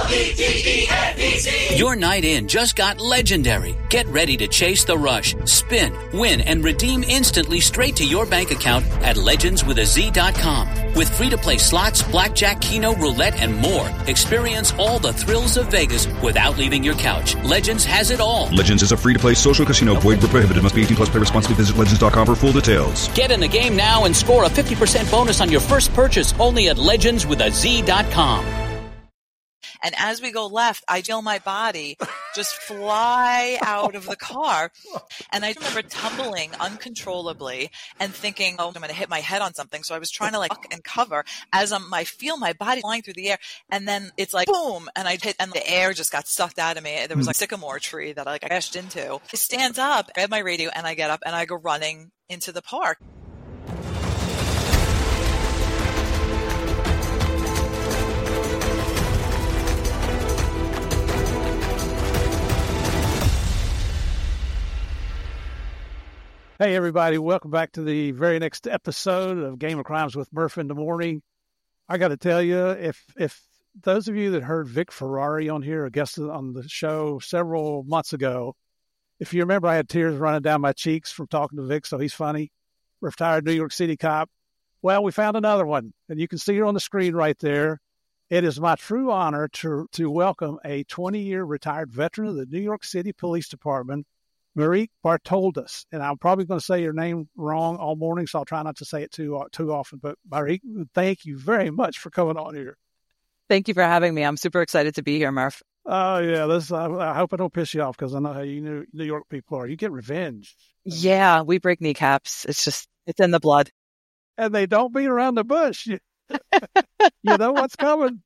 L-E-G-E-N-E-Z. Your night in just got legendary. Get ready to chase the rush, spin, win, and redeem instantly straight to your bank account at legendswithaz.com. With free-to-play slots, blackjack, keno, roulette, and more. Experience all the thrills of Vegas without leaving your couch. Legends has it all. Legends is a free-to-play social casino. Void where prohibited. Must be 18 plus. Play responsibly. Visit legends.com for full details. Get in the game now and score a 50% bonus on your first purchase only at legendswithaz.com. And as we go left, I feel my body just fly out of the car. And I remember tumbling uncontrollably and thinking, oh, I'm going to hit my head on something. So I was trying to like duck and cover as I feel my body flying through the air. And then it's like, boom. And I hit, and the air just got sucked out of me. There was like a sycamore tree that I crashed into. I stand up, I have my radio, and I get up and I go running into the park. Hey, everybody. Welcome back to the very next episode of Game of Crimes with Murph in the Morning. I got to tell you, if those of you that heard Vic Ferrari on here, a guest on the show several months ago, if you remember, I had tears running down my cheeks from talking to Vic, so he's funny. Retired New York City cop. Well, we found another one, and you can see her on the screen right there. It is my true honor to welcome a 20-year retired veteran of the New York City Police Department, Marique Bartoldas, and I'm probably going to say your name wrong all morning, so I'll try not to say it too often. But Marique, thank you very much for coming on here. Thank you for having me. I'm super excited to be here, Murph. Oh, yeah. I hope I don't piss you off because I know how you New York people are. You get revenge. Yeah, we break kneecaps. It's in the blood. And they don't beat around the bush. You know what's coming.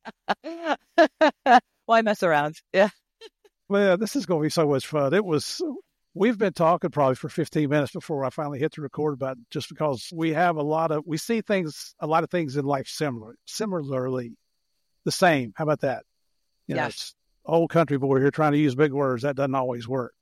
Why mess around? Yeah. Well, this is going to be so much fun. We've been talking probably for 15 minutes before I finally hit the record button, just because we see a lot of things in life similarly, the same. How about that? Yes. Old country boy here trying to use big words. That doesn't always work.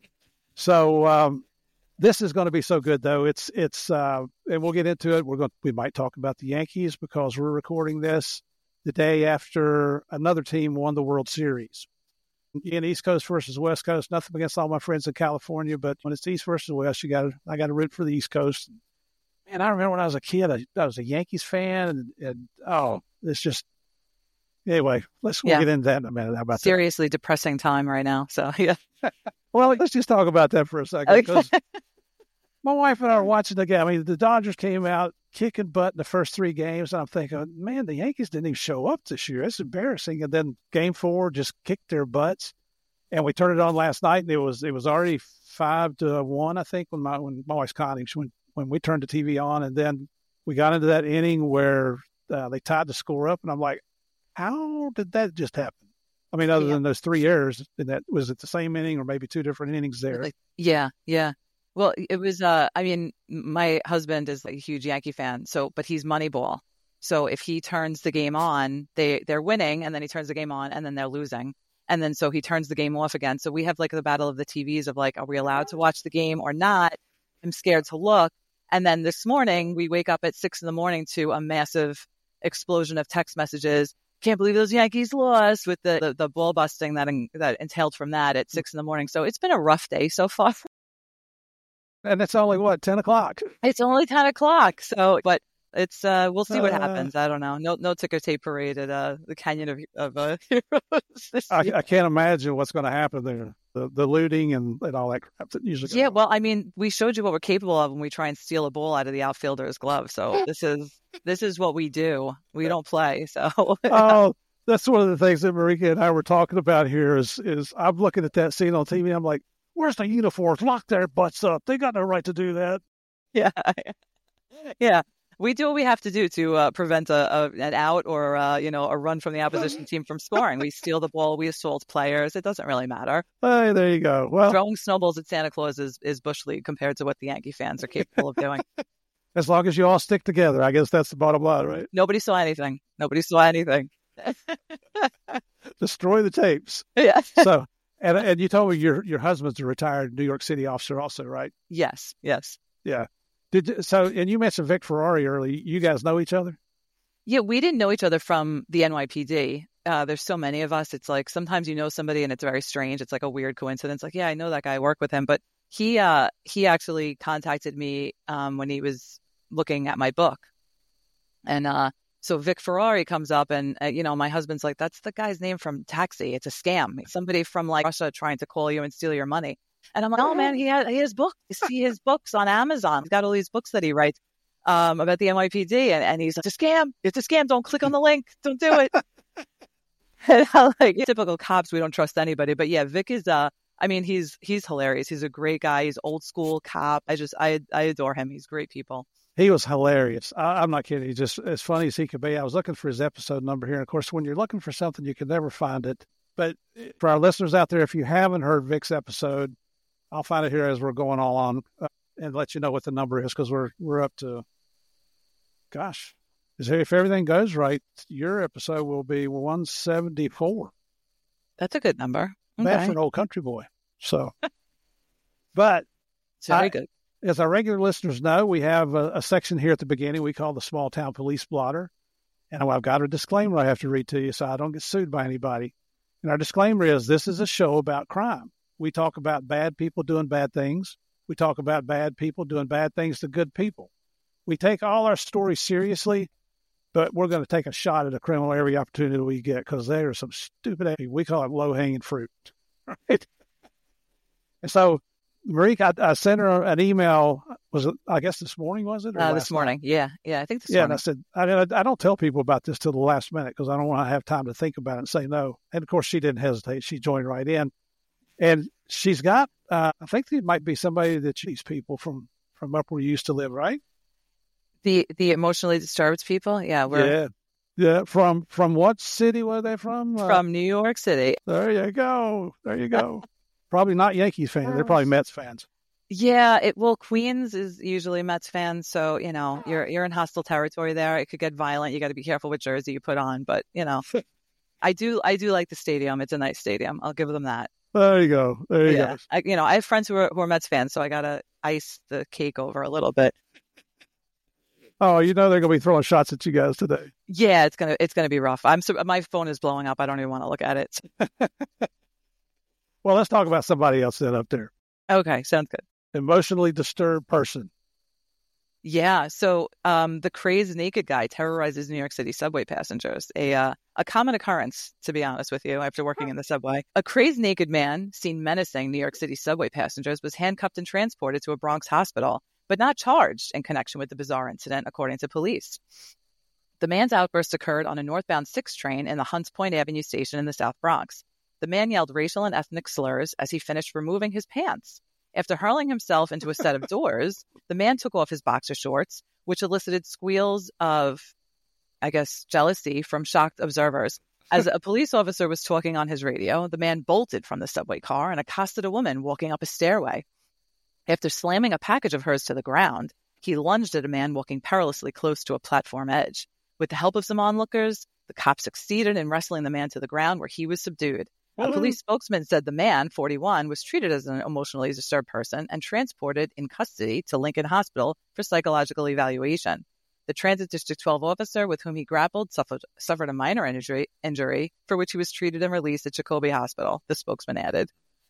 So, this is going to be so good though. It's and we'll get into it. We might talk about the Yankees because we're recording this the day after another team won the World Series. In East Coast versus West Coast, nothing against all my friends in California, but when it's East versus West, I got to root for the East Coast. And I remember when I was a kid, I was a Yankees fan, and it's just anyway. We'll get into that in a minute. How about seriously depressing time right now? So yeah. Well, let's just talk about that for a second because my wife and I are watching the game. I mean, the Dodgers came out kicking butt in the first three games, and I'm thinking, man, the Yankees didn't even show up this year. It's embarrassing. And then Game 4 just kicked their butts, and we turned it on last night, and it was already 5-1, I think, when my wife's Connie, when we turned the TV on, and then we got into that inning where they tied the score up, and I'm like, how did that just happen? I mean, other than those 3 errors, was it the same inning or maybe two different innings there? Yeah. Well, it was, my husband is a huge Yankee fan, but he's Moneyball. So if he turns the game on, they're winning, and then he turns the game on, and then they're losing. And then so he turns the game off again. So we have like the battle of the TVs of like, are we allowed to watch the game or not? I'm scared to look. And then this morning, we wake up at 6 a.m. to a massive explosion of text messages. Can't believe those Yankees lost, with the ball busting that entailed from that at 6 a.m. So it's been a rough day so far. And it's only 10 o'clock. It's only 10 o'clock. So, but it's we'll see what happens. I don't know. No ticker tape parade at the Canyon of Heroes. I can't imagine what's going to happen there. The looting and all that crap that usually goes on. Well, I mean, we showed you what we're capable of when we try and steal a ball out of the outfielder's glove. So this is what we do. We don't play. So that's one of the things that Marika and I were talking about here. Is I'm looking at that scene on TV. I'm like, where's the uniforms? Lock their butts up. They got no right to do that. Yeah. We do what we have to do to prevent an out or a run from the opposition team from scoring. We steal the ball. We assault players. It doesn't really matter. Hey, there you go. Well, throwing snowballs at Santa Claus is bush league compared to what the Yankee fans are capable of doing. As long as you all stick together, I guess that's the bottom line, right? Nobody saw anything. Destroy the tapes. Yeah. So, and you told me your husband's a retired New York City officer also, right? Yes. Yeah. And you mentioned Vic Ferrari earlier. You guys know each other? Yeah, we didn't know each other from the NYPD. There's so many of us. It's like sometimes you know somebody and it's very strange. It's like a weird coincidence. Like, yeah, I know that guy. I work with him. But he actually contacted me when he was looking at my book. And so Vic Ferrari comes up and, my husband's like, that's the guy's name from Taxi. It's a scam. It's somebody from like Russia trying to call you and steal your money. And I'm like, oh man, he has books. You see his books on Amazon. He's got all these books that he writes about the NYPD. And he's like, it's a scam. It's a scam. Don't click on the link. Don't do it. And I'm like, typical cops. We don't trust anybody. But yeah, Vic is, he's hilarious. He's a great guy. He's old school cop. I adore him. He's great people. He was hilarious. I'm not kidding. He's just as funny as he could be. I was looking for his episode number here. And of course, when you're looking for something, you can never find it. But for our listeners out there, if you haven't heard Vic's episode, I'll find it here as we're going all on and let you know what the number is, because we're up to, gosh, if everything goes right, your episode will be 174. That's a good number. Okay. Bad for an old country boy. So, but it's very good. As our regular listeners know, we have a section here at the beginning we call the Small Town Police Blotter. And I've got a disclaimer I have to read to you so I don't get sued by anybody. And our disclaimer is this is a show about crime. We talk about bad people doing bad things. We talk about bad people doing bad things to good people. We take all our stories seriously, but we're going to take a shot at a criminal every opportunity we get, because there are some stupid, we call it low-hanging fruit. Right? And so, Marique, I sent her an email, was it, I guess this morning, was it? This morning, yeah. I think this morning. Yeah, and I said, I don't tell people about this till the last minute because I don't want to have time to think about it and say no. And, of course, she didn't hesitate. She joined right in. And she's got, I think it might be somebody that these people from up where you used to live, right? The emotionally disturbed people? Yeah. Yeah. From what city were they from? From New York City. There you go. Probably not Yankees fans. They're probably Mets fans. Yeah. Queens is usually Mets fans. So, you're in hostile territory there. It could get violent. You got to be careful what jersey you put on. But, I do like the stadium. It's a nice stadium. I'll give them that. There you go. You go. I have friends who are Mets fans, so I got to ice the cake over a little bit. Oh, they're going to be throwing shots at you guys today. Yeah, it's gonna be rough. My phone is blowing up. I don't even want to look at it. Well, let's talk about somebody else then up there. Okay, sounds good. Emotionally disturbed person. Yeah, so the crazed naked guy terrorizes New York City subway passengers. A common occurrence, to be honest with you, after working in the subway. A crazed naked man seen menacing New York City subway passengers was handcuffed and transported to a Bronx hospital, but not charged in connection with the bizarre incident, according to police. The man's outburst occurred on a northbound 6 train in the Hunts Point Avenue station in the South Bronx. The man yelled racial and ethnic slurs as he finished removing his pants. After hurling himself into a set of doors, the man took off his boxer shorts, which elicited squeals of, I guess, jealousy from shocked observers. As a police officer was talking on his radio, the man bolted from the subway car and accosted a woman walking up a stairway. After slamming a package of hers to the ground, he lunged at a man walking perilously close to a platform edge. With the help of some onlookers, the cops succeeded in wrestling the man to the ground, where he was subdued. A police spokesman said the man, 41, was treated as an emotionally disturbed person and transported in custody to Lincoln Hospital for psychological evaluation. The Transit District 12 officer with whom he grappled suffered a minor injury for which he was treated and released at Jacoby Hospital, the spokesman added.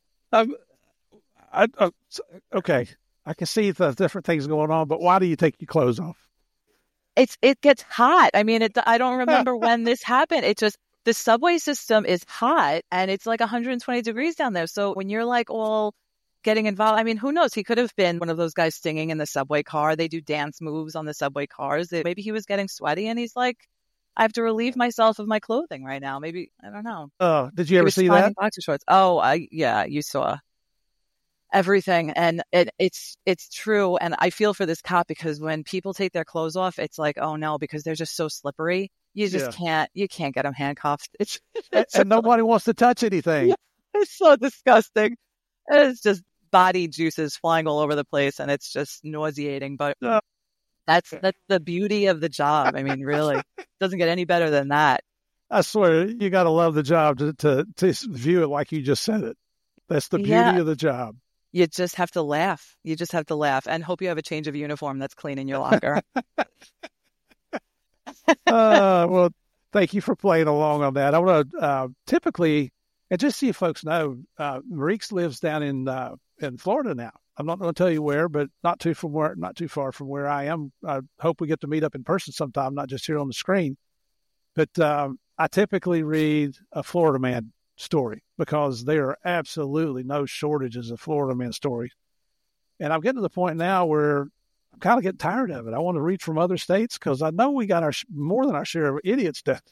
Okay, I can see the different things going on, but why do you take your clothes off? It gets hot. I mean, I don't remember when this happened. It just, the subway system is hot and it's like 120 degrees down there. So when you're like all getting involved, I mean, who knows? He could have been one of those guys singing in the subway car. They do dance moves on the subway cars. Maybe he was getting sweaty and he's like, I have to relieve myself of my clothing right now. Maybe, I don't know. Did you ever see that? Boxer shorts. Oh, yeah, you saw everything. And it's true. And I feel for this cop because when people take their clothes off, it's like, oh no, because they're just so slippery. You just can't get them handcuffed. And nobody wants to touch anything. Yeah, it's so disgusting. It's just body juices flying all over the place and it's just nauseating. But that's the beauty of the job. I mean, really, it doesn't get any better than that. I swear, you got to love the job to view it like you just said it. That's the beauty of the job. You just have to laugh. And hope you have a change of uniform that's clean in your locker. Well, thank you for playing along on that. I want to typically, and just so you folks know, Marique lives down in Florida now. I'm not going to tell you where, but not too far from where I am. I hope we get to meet up in person sometime, not just here on the screen. But I typically read a Florida man story because there are absolutely no shortages of Florida man stories. And I'm getting to the point now where I'm kind of getting tired of it. I want to read from other states because I know we got more than our share of idiots down.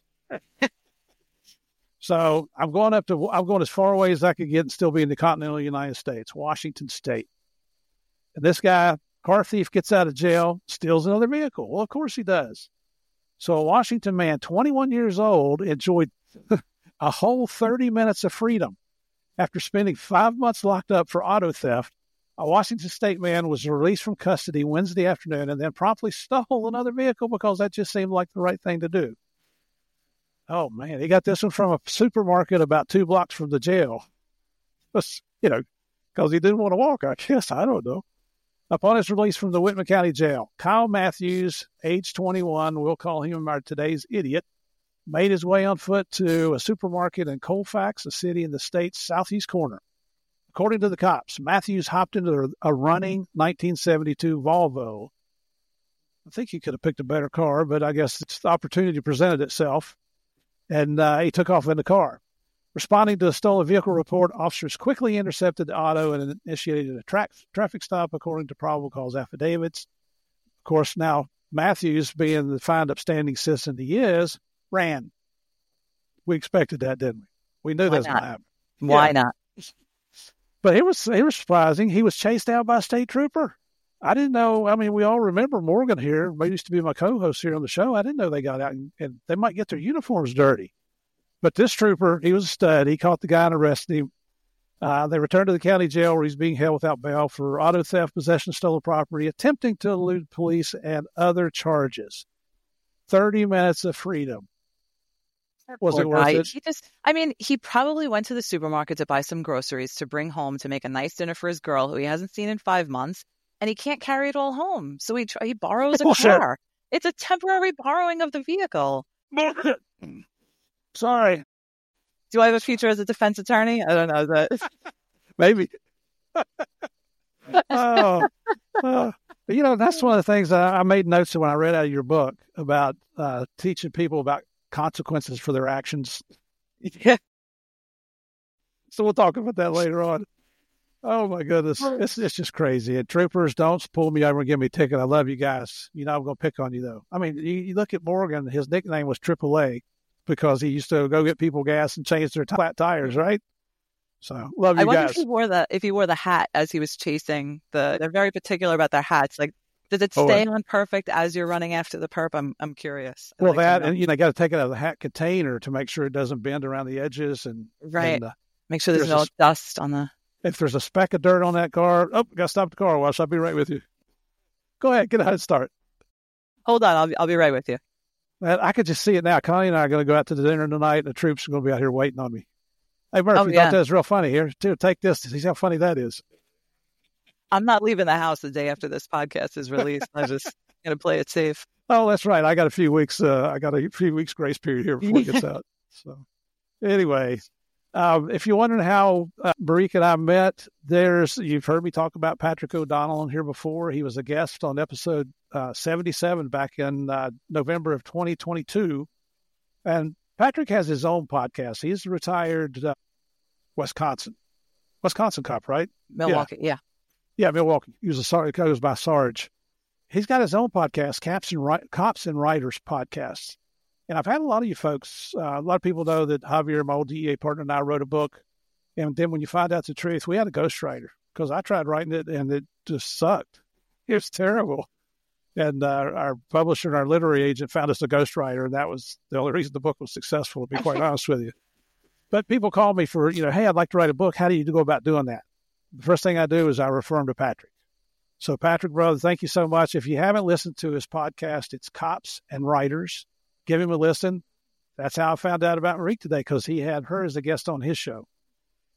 So I'm going as far away as I could get and still be in the continental United States, Washington State. And this guy, car thief, gets out of jail, steals another vehicle. Well, of course he does. So a Washington man, 21 years old, enjoyed a whole 30 minutes of freedom after spending 5 months locked up for auto theft. A Washington State man was released from custody Wednesday afternoon and then promptly stole another vehicle because that just seemed like the right thing to do. Oh, man, he got this one from a supermarket about 2 blocks from the jail. Because he didn't want to walk, I guess. I don't know. Upon his release from the Whitman County Jail, Kyle Matthews, age 21, we'll call him our today's idiot, made his way on foot to a supermarket in Colfax, a city in the state's southeast corner. According to the cops, Matthews hopped into a running 1972 Volvo. I think he could have picked a better car, but I guess the opportunity presented itself, and he took off in the car. Responding to a stolen vehicle report, officers quickly intercepted the auto and initiated a traffic stop according to probable cause affidavits. Of course, now Matthews, being the fine, upstanding citizen he is, ran. We expected that, didn't we? We knew that was going to happen. Why not? But it was surprising. He was chased out by a state trooper. I didn't know. I mean, we all remember Morgan here. He used to be my co-host here on the show. I didn't know they got out and they might get their uniforms dirty. But this trooper, he was a stud. He caught the guy and arrested him. They returned to the county jail where he's being held without bail for auto theft, possession of stolen property, attempting to elude police, and other charges. 30 minutes of freedom. Was it worth it? He probably went to the supermarket to buy some groceries to bring home to make a nice dinner for his girl who he hasn't seen in 5 months, and he can't carry it all home. So he borrows a car. It's a temporary borrowing of the vehicle. Sorry. Do I have a future as a defense attorney? I don't know that. Maybe. That's one of the things I made notes of when I read out of your book about teaching people about consequences for their actions. Yeah. So we'll talk about that later on. Oh, my goodness. It's just crazy. And troopers, don't pull me over and give me a ticket. I love you guys. I'm going to pick on you, though. I mean, you look at Morgan, his nickname was AAA. Because he used to go get people gas and change their flat tires, right? So, love you guys. I wonder if he wore the hat as he was chasing they're very particular about their hats. Like, does it stay on perfect as you're running after the perp? I'm curious. Well, and you got to take it out of the hat container to make sure it doesn't bend around the edges and make sure there's no dust on the. If there's a speck of dirt on that car, got to stop the car wash. I'll be right with you. Go ahead, get a head start. Hold on, I'll be right with you. I could just see it now. Connie and I are going to go out to the dinner tonight, and the troops are going to be out here waiting on me. Hey, Murphy, thought that was real funny. Here, take this. See how funny that is. I'm not leaving the house the day after this podcast is released. I'm just going to play it safe. Oh, that's right. I got a few weeks. Grace period here before it gets out. So, anyway, if you're wondering how Marique and I met, you've heard me talk about Patrick O'Donnell on here before. He was a guest on episode 77 back in November of 2022. And Patrick has his own podcast. He's a retired Wisconsin cop, right? Milwaukee, yeah. Yeah, Milwaukee. He goes by Sarge. He's got his own podcast, Cops and Writers podcast. And I've had a lot of you folks, a lot of people know that Javier, my old DEA partner, and I wrote a book. And then when you find out the truth, we had a ghostwriter because I tried writing it and it just sucked. It was terrible. And our publisher and our literary agent found us a ghostwriter, and that was the only reason the book was successful, to be quite honest with you. But people call me for, hey, I'd like to write a book. How do you go about doing that? The first thing I do is I refer them to Patrick. So Patrick, brother, thank you so much. If you haven't listened to his podcast, it's Cops and Writers. Give him a listen. That's how I found out about Marique today, because he had her as a guest on his show.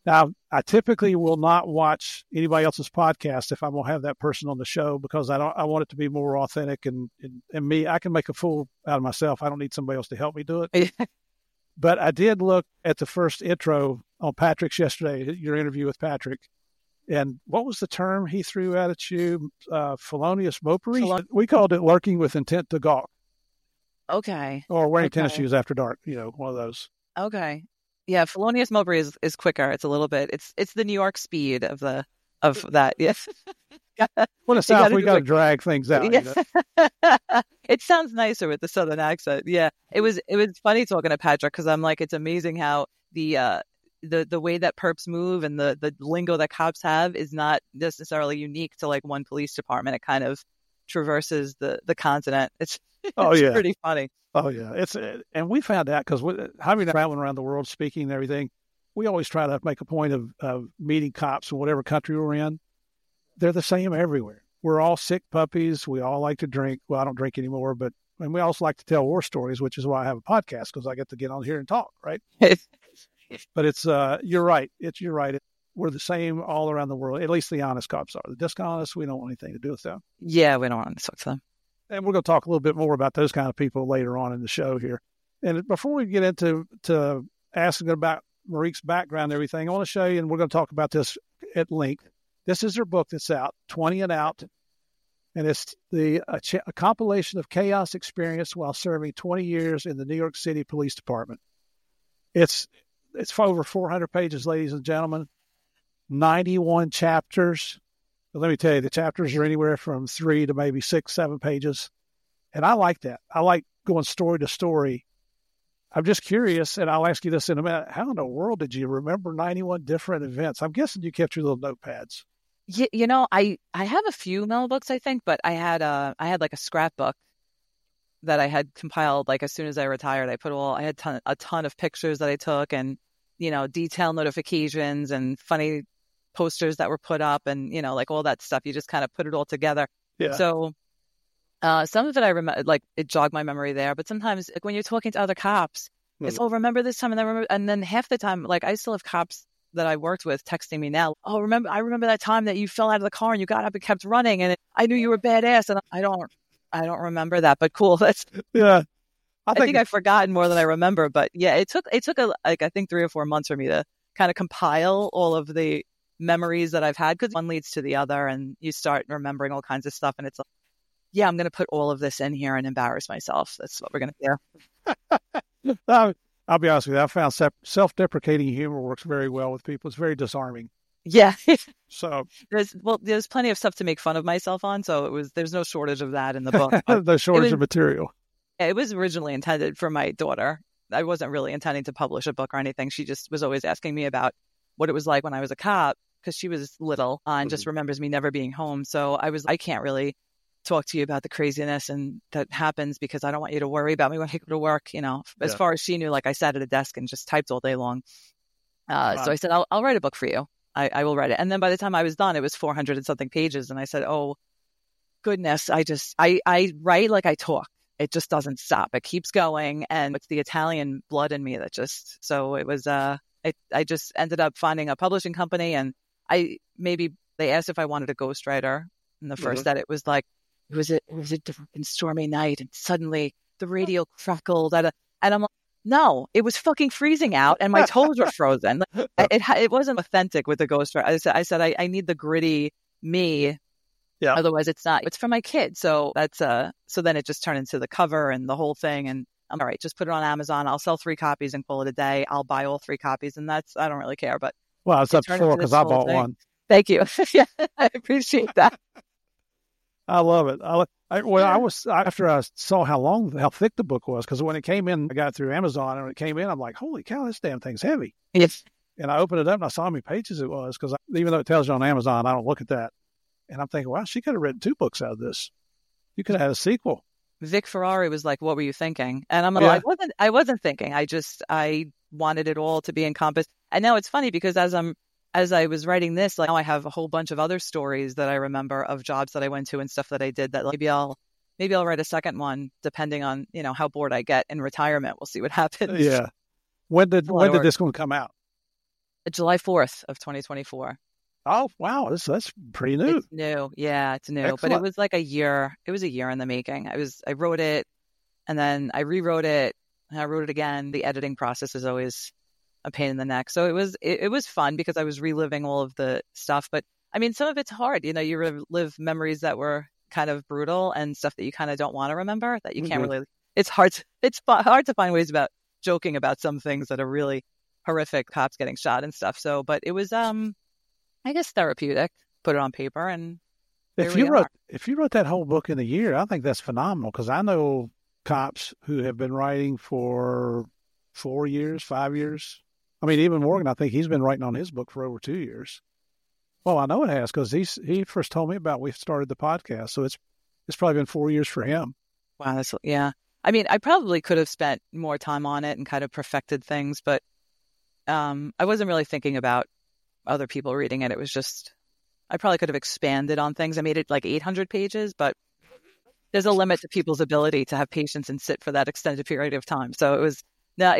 Now, I typically will not watch anybody else's podcast if I'm going to have that person on the show because I want it to be more authentic and me. I can make a fool out of myself. I don't need somebody else to help me do it. But I did look at the first intro on Patrick's yesterday, your interview with Patrick. And what was the term he threw out at you? Felonious mopery? We called it lurking with intent to gawk. Okay. Or wearing tennis shoes after dark, one of those. Okay. Yeah, felonious mopery is quicker. It's a little bit. It's the New York speed of that. Yes. Well, in the South, we got to drag things out. Yeah. It sounds nicer with the Southern accent. Yeah, it was funny talking to Patrick because I'm like, it's amazing how the way that perps move and the lingo that cops have is not necessarily unique to like one police department. It kind of traverses the continent. It's pretty funny. Oh yeah, and we found out because having traveling around the world speaking and everything, we always try to make a point of meeting cops in whatever country we're in. They're the same everywhere. We're all sick puppies. We all like to drink. Well, I don't drink anymore, and we also like to tell war stories, which is why I have a podcast because I get to get on here and talk, right? But it's you're right. You're right. We're the same all around the world. At least the honest cops are. The dishonest, we don't want anything to do with them. Yeah, we don't want to talk to them. And we're going to talk a little bit more about those kind of people later on in the show here. And before we get into asking about Marique's background and everything, I want to show you, and we're going to talk about this at length. This is her book that's out, 20 and Out, and it's a compilation of chaos experience while serving 20 years in the New York City Police Department. It's for over 400 pages, ladies and gentlemen, 91 chapters. But let me tell you, the chapters are anywhere from 3 to maybe 6, 7 pages. And I like that. I like going story to story. I'm just curious, and I'll ask you this in a minute. How in the world did you remember 91 different events? I'm guessing you kept your little notepads. Yeah, I have a few memo books, I think, but I had like a scrapbook that I had compiled like as soon as I retired. I had a ton of pictures that I took and, detail notifications and funny posters that were put up and, like all that stuff. You just kind of put it all together. Yeah. So some of it I remember, like it jogged my memory there. But sometimes like, when you're talking to other cops, it's, remember this time. And then half the time, like I still have cops that I worked with texting me now. Oh, I remember that time that you fell out of the car and you got up and kept running and I knew you were badass. And I don't remember that, but cool. That's yeah. I think I've forgotten more than I remember, but yeah, it took I think 3 or 4 months for me to kind of compile all of the memories that I've had because one leads to the other and you start remembering all kinds of stuff. And it's like, yeah, I'm going to put all of this in here and embarrass myself. That's what we're going to do. I'll be honest with you. I found self-deprecating humor works very well with people. It's very disarming. Yeah. So there's plenty of stuff to make fun of myself on. So there's no shortage of that in the book. No shortage of material. It was originally intended for my daughter. I wasn't really intending to publish a book or anything. She just was always asking me about what it was like when I was a cop because she was little and just remembers me never being home. So I can't really talk to you about the craziness and that happens because I don't want you to worry about me when I go to work. As far as she knew, like I sat at a desk and just typed all day long. So I said, I'll write a book for you. I will write it. And then by the time I was done, it was 400 and something pages. And I said, oh goodness, I write like I talk. It just doesn't stop. It keeps going. And it's the Italian blood in me that so it was, I just ended up finding a publishing company and they asked if I wanted a ghostwriter. And the first edit was like, it was a dark and stormy night. And suddenly the radio crackled and I'm like, no, it was fucking freezing out and my toes were frozen. It wasn't authentic with the ghostwriter. I said, I need the gritty me. Yeah. Otherwise it's not. It's for my kids. So that's so then it just turned into the cover and the whole thing. And I'm all right, just put it on Amazon. I'll sell 3 copies and call it a day. I'll buy all 3 copies and I don't really care. But well, it's up to 4 because I bought one. Thank you. Yeah, I appreciate that. I love it. After I saw how thick the book was, because when it came in, I got it through Amazon, and when it came in, I'm like, holy cow, this damn thing's heavy. Yes. And I opened it up and I saw how many pages it was, because even though it tells you on Amazon, I don't look at that. And I'm thinking, wow, she could have written 2 books out of this. You could have had a sequel. Vic Ferrari was like, what were you thinking? And I'm like, I wasn't thinking. I wanted it all to be encompassed. And now it's funny because as I was writing this, like now I have a whole bunch of other stories that I remember of jobs that I went to and stuff that I did that maybe I'll write a second one depending on, how bored I get in retirement. We'll see what happens. Yeah. When did this one come out? July 4th of 2024. Oh, wow. That's pretty new. It's new. Yeah, it's new. Excellent. But it was like a year. It was a year in the making. I wrote it and then I rewrote it and I wrote it again. The editing process is always a pain in the neck. So it was fun because I was reliving all of the stuff. But I mean, some of it's hard. You know, you relive memories that were kind of brutal and stuff that you kind of don't want to remember that you can't really. It's hard. It's hard to find ways about joking about some things that are really horrific, cops getting shot and stuff. So, but it was, I guess, therapeutic. Put it on paper, and if you wrote that whole book in a year, I think that's phenomenal. Because I know cops who have been writing for 4 years, 5 years. I mean, even Morgan, I think he's been writing on his book for over 2 years. Well, I know it has because he first told me about it. We started the podcast, so it's probably been 4 years for him. Wow, yeah. I mean, I probably could have spent more time on it and kind of perfected things, but I wasn't really thinking about other people reading it. It was just, I probably could have expanded on things. I made it like 800 pages, but there's a limit to people's ability to have patience and sit for that extended period of time. So I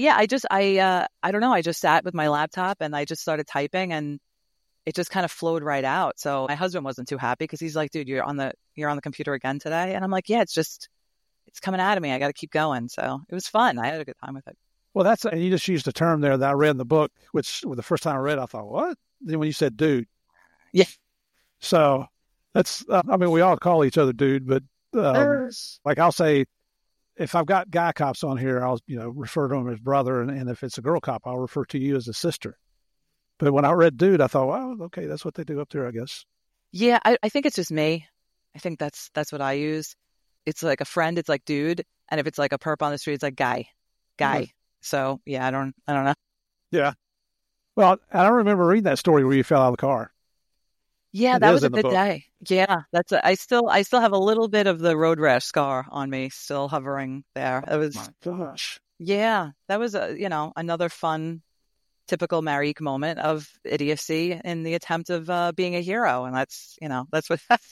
don't know. I just sat with my laptop and I just started typing and it just kind of flowed right out. So my husband wasn't too happy because he's like, dude, you're on the computer again today. And I'm like, yeah, it's coming out of me. I got to keep going. So it was fun. I had a good time with it. Well, and you just used a term there that I read in the book, which the first time I read, I thought, what? Then when you said dude. Yeah. So that's, I mean, we all call each other dude, but like I'll say, if I've got guy cops on here, I'll, refer to him as brother. And if it's a girl cop, I'll refer to you as a sister. But when I read dude, I thought, well, okay, that's what they do up there, I guess. Yeah, I think it's just me. I think that's what I use. It's like a friend, it's like dude. And if it's like a perp on the street, it's like guy. Mm-hmm. So yeah, I don't know. Yeah. Well, I don't remember reading that story where you fell out of the car. Yeah, that was a good day. Yeah, I still have a little bit of the road rash scar on me, still hovering there. It was, my gosh. Yeah, that was another fun, typical Marique moment of idiocy in the attempt of being a hero, and that's what that's.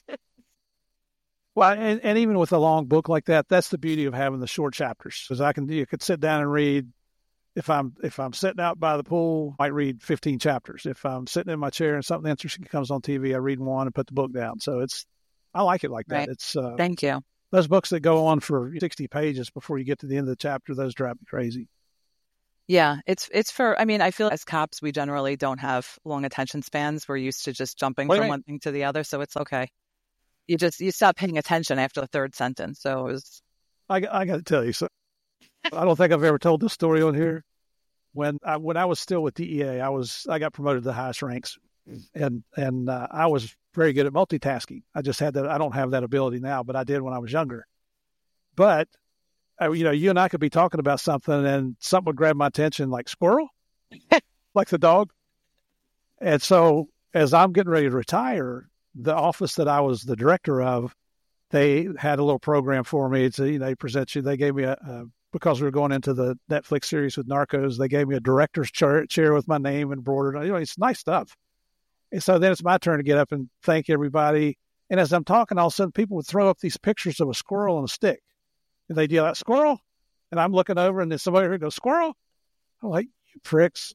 Well, and even with a long book like that, that's the beauty of having the short chapters. Because you could sit down and read. If I'm sitting out by the pool, I might read 15 chapters. If I'm sitting in my chair and something interesting comes on TV, I read one and put the book down. So I like it like that. Right. It's thank you. Those books that go on for 60 pages before you get to the end of the chapter, those drive me crazy. Yeah, it's for. I mean, I feel as cops, we generally don't have long attention spans. We're used to just jumping from one thing to the other, so it's okay. You stop paying attention after the third sentence. So it was. I got to tell you, so I don't think I've ever told this story on here. When I was still with DEA, I got promoted to the highest ranks, and I was very good at multitasking. I just had that. I don't have that ability now, but I did when I was younger. But you and I could be talking about something, and something would grab my attention, like squirrel, like the dog. And so, as I'm getting ready to retire, the office that I was the director of, they had a little program for me. They present you. They gave me because we were going into the Netflix series with Narcos, they gave me a director's chair with my name embroidered. It's nice stuff. And so then it's my turn to get up and thank everybody. And as I'm talking, all of a sudden people would throw up these pictures of a squirrel and a stick. And they'd yell out, squirrel. And I'm looking over and then somebody would go, squirrel. I'm like, you pricks.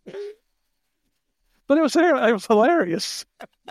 But it was hilarious.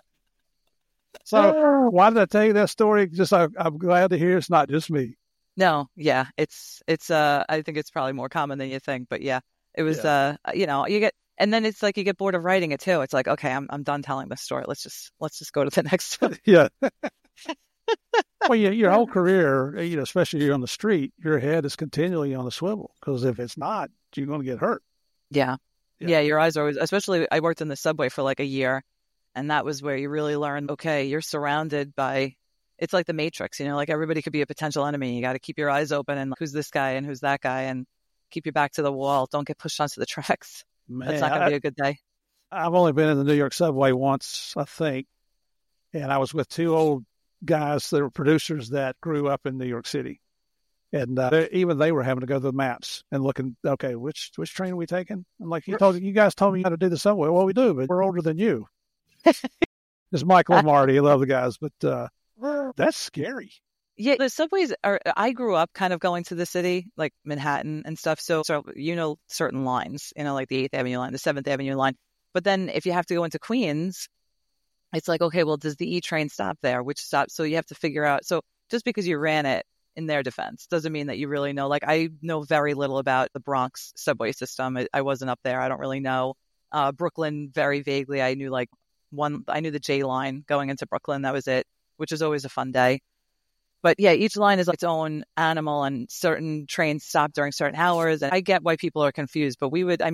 So why did I tell you that story? Just I'm glad to hear it's not just me. No, yeah, it's I think it's probably more common than you think, but yeah, it was you get, and then it's like you get bored of writing it too. It's like, okay, I'm done telling this story. Let's just go to the next one. Yeah. Well, your whole career, especially you're on the street, your head is continually on the swivel because if it's not, you're going to get hurt. Yeah. Your eyes are always, especially I worked in the subway for like a year, and that was where you really learn, okay, you're surrounded by. It's like the Matrix, like everybody could be a potential enemy. You got to keep your eyes open and who's this guy and who's that guy and keep your back to the wall. Don't get pushed onto the tracks. Man, that's not going to be a good day. I've only been in the New York subway once, I think. And I was with two old guys that were producers that grew up in New York City. And even they were having to go to the maps and looking, okay, which train are we taking? And like you guys told me how to do the subway. Well, we do, but we're older than you. It's Michael and Marty. I love the guys, but that's scary. Yeah, the subways I grew up kind of going to the city, like Manhattan and stuff. So certain lines, like the 8th Avenue line, the 7th Avenue line. But then if you have to go into Queens, it's like, okay, well, does the E train stop there? Which stop? So you have to figure out. So just because you ran it, in their defense, doesn't mean that you really know. Like, I know very little about the Bronx subway system. I wasn't up there. I don't really know. Brooklyn, very vaguely. I knew I knew the J line going into Brooklyn. That was it, which is always a fun day. But yeah, each line is its own animal, and certain trains stop during certain hours. And I get why people are confused, but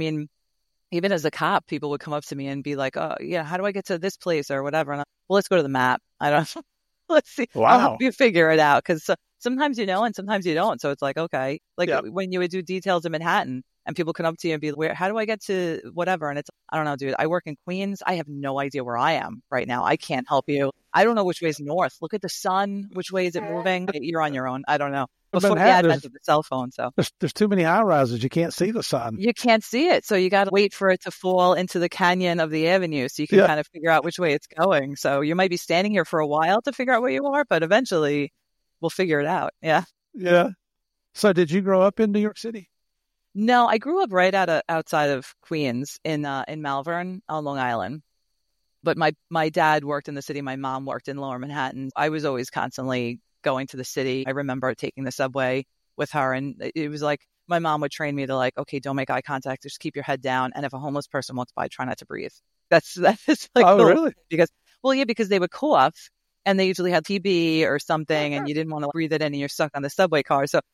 even as a cop, people would come up to me and be like, oh yeah, how do I get to this place or whatever? And well, let's go to the map. I don't let's see. Wow. I'll help you figure it out. Because sometimes you know, and sometimes you don't. So it's like, okay, when you would do details in Manhattan and people come up to you and be like, how do I get to whatever? And it's, I don't know, dude, I work in Queens. I have no idea where I am right now. I can't help you. I don't know which way is north. Look at the sun. Which way is it moving? You're on your own. I don't know. Before the advent of the cell phone. So there's too many high rises. You can't see the sun. You can't see it. So you got to wait for it to fall into the canyon of the avenue so you can kind of figure out which way it's going. So you might be standing here for a while to figure out where you are, but eventually we'll figure it out. Yeah. Yeah. So did you grow up in New York City? No, I grew up right outside of Queens in Malvern on Long Island. But my dad worked in the city. My mom worked in Lower Manhattan. I was always constantly going to the city. I remember taking the subway with her, and it was like my mom would train me to like, okay, don't make eye contact, just keep your head down, and if a homeless person walks by, try not to breathe. That is like, oh, really? Because they would cough, and they usually had TB or something, and you didn't want to breathe it in, and you're stuck on the subway car. So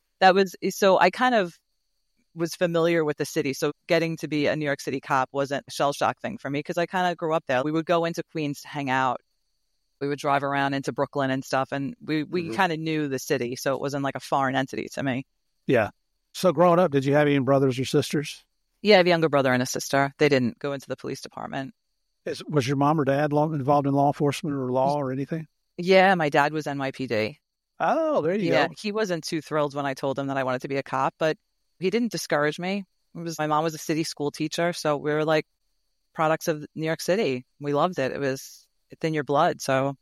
I kind of was familiar with the city. So getting to be a New York City cop wasn't a shell shock thing for me because I kind of grew up there. We would go into Queens to hang out. We would drive around into Brooklyn and stuff, and we kind of knew the city, so it wasn't like a foreign entity to me. Yeah. So growing up, did you have any brothers or sisters? Yeah, I have a younger brother and a sister. They didn't go into the police department. Was your mom or dad involved in law enforcement or law or anything? Yeah, my dad was NYPD. Oh, there you go. Yeah, he wasn't too thrilled when I told him that I wanted to be a cop, but he didn't discourage me. My mom was a city school teacher, so we were like products of New York City. We loved it. It's in your blood. So,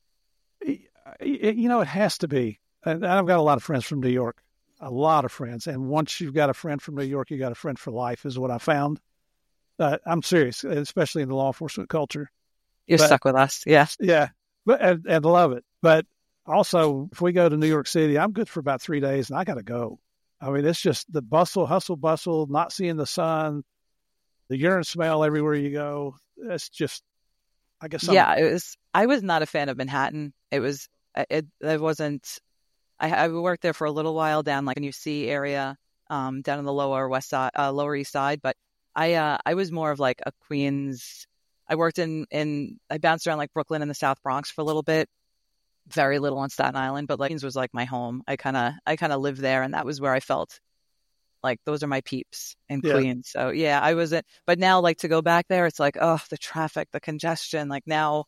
it has to be. And I've got a lot of friends from New York, a lot of friends. And once you've got a friend from New York, you got a friend for life, is what I found. I'm serious, especially in the law enforcement culture. You're stuck with us, yeah, yeah, and love it. But also, if we go to New York City, I'm good for about 3 days, and I got to go. I mean, it's just the hustle, bustle, not seeing the sun, the urine smell everywhere you go. It's just, I guess. I was not a fan of Manhattan. It wasn't. I worked there for a little while down like in UC area, down in the Lower East Side. But I was more of like a Queens. I worked I bounced around like Brooklyn and the South Bronx for a little bit. Very little on Staten Island, but like Queens was like my home. I kind of lived there, and that was where I felt like those are my peeps in Queens. So yeah, I wasn't. But now, like to go back there, it's like, oh, the traffic, the congestion. Like now,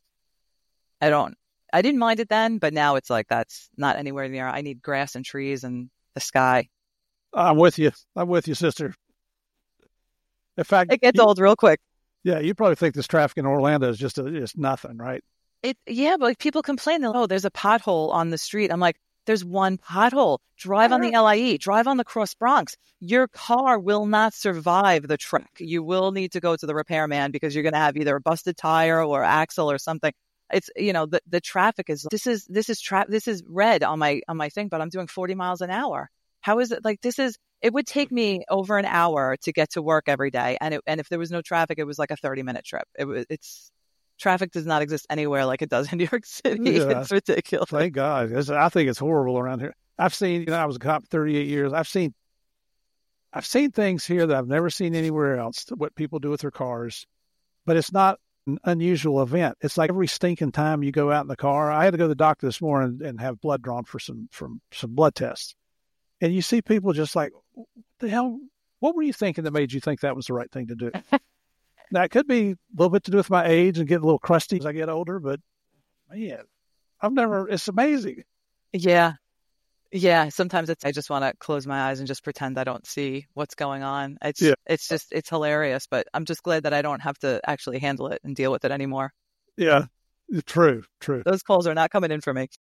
I didn't mind it then, but now it's like that's not anywhere near. I need grass and trees and the sky. I'm with you, sister. In fact, it gets old real quick. Yeah, you probably think this traffic in Orlando is just nothing, right? But like people complain that, oh, there's a pothole on the street. I'm like, there's one pothole. Drive on the LIE, drive on the Cross Bronx. Your car will not survive the trek. You will need to go to the repairman because you're going to have either a busted tire or axle or something. It's, the traffic is, this is red on my thing, but I'm doing 40 miles an hour. How is it like it would take me over an hour to get to work every day. And if there was no traffic, it was like a 30-minute trip. Traffic does not exist anywhere like it does in New York City. Yeah, it's ridiculous. Thank God. I think it's horrible around here. I've seen, I was a cop 38 years. I've seen things here that I've never seen anywhere else, what people do with their cars. But it's not an unusual event. It's like every stinking time you go out in the car. I had to go to the doctor this morning and have blood drawn for some blood tests. And you see people just like, what the hell? What were you thinking that made you think that was the right thing to do? Now, it could be a little bit to do with my age and get a little crusty as I get older, but man, it's amazing. Yeah. Yeah. Sometimes I just want to close my eyes and just pretend I don't see what's going on. It's hilarious, but I'm just glad that I don't have to actually handle it and deal with it anymore. Yeah. True. Those calls are not coming in for me.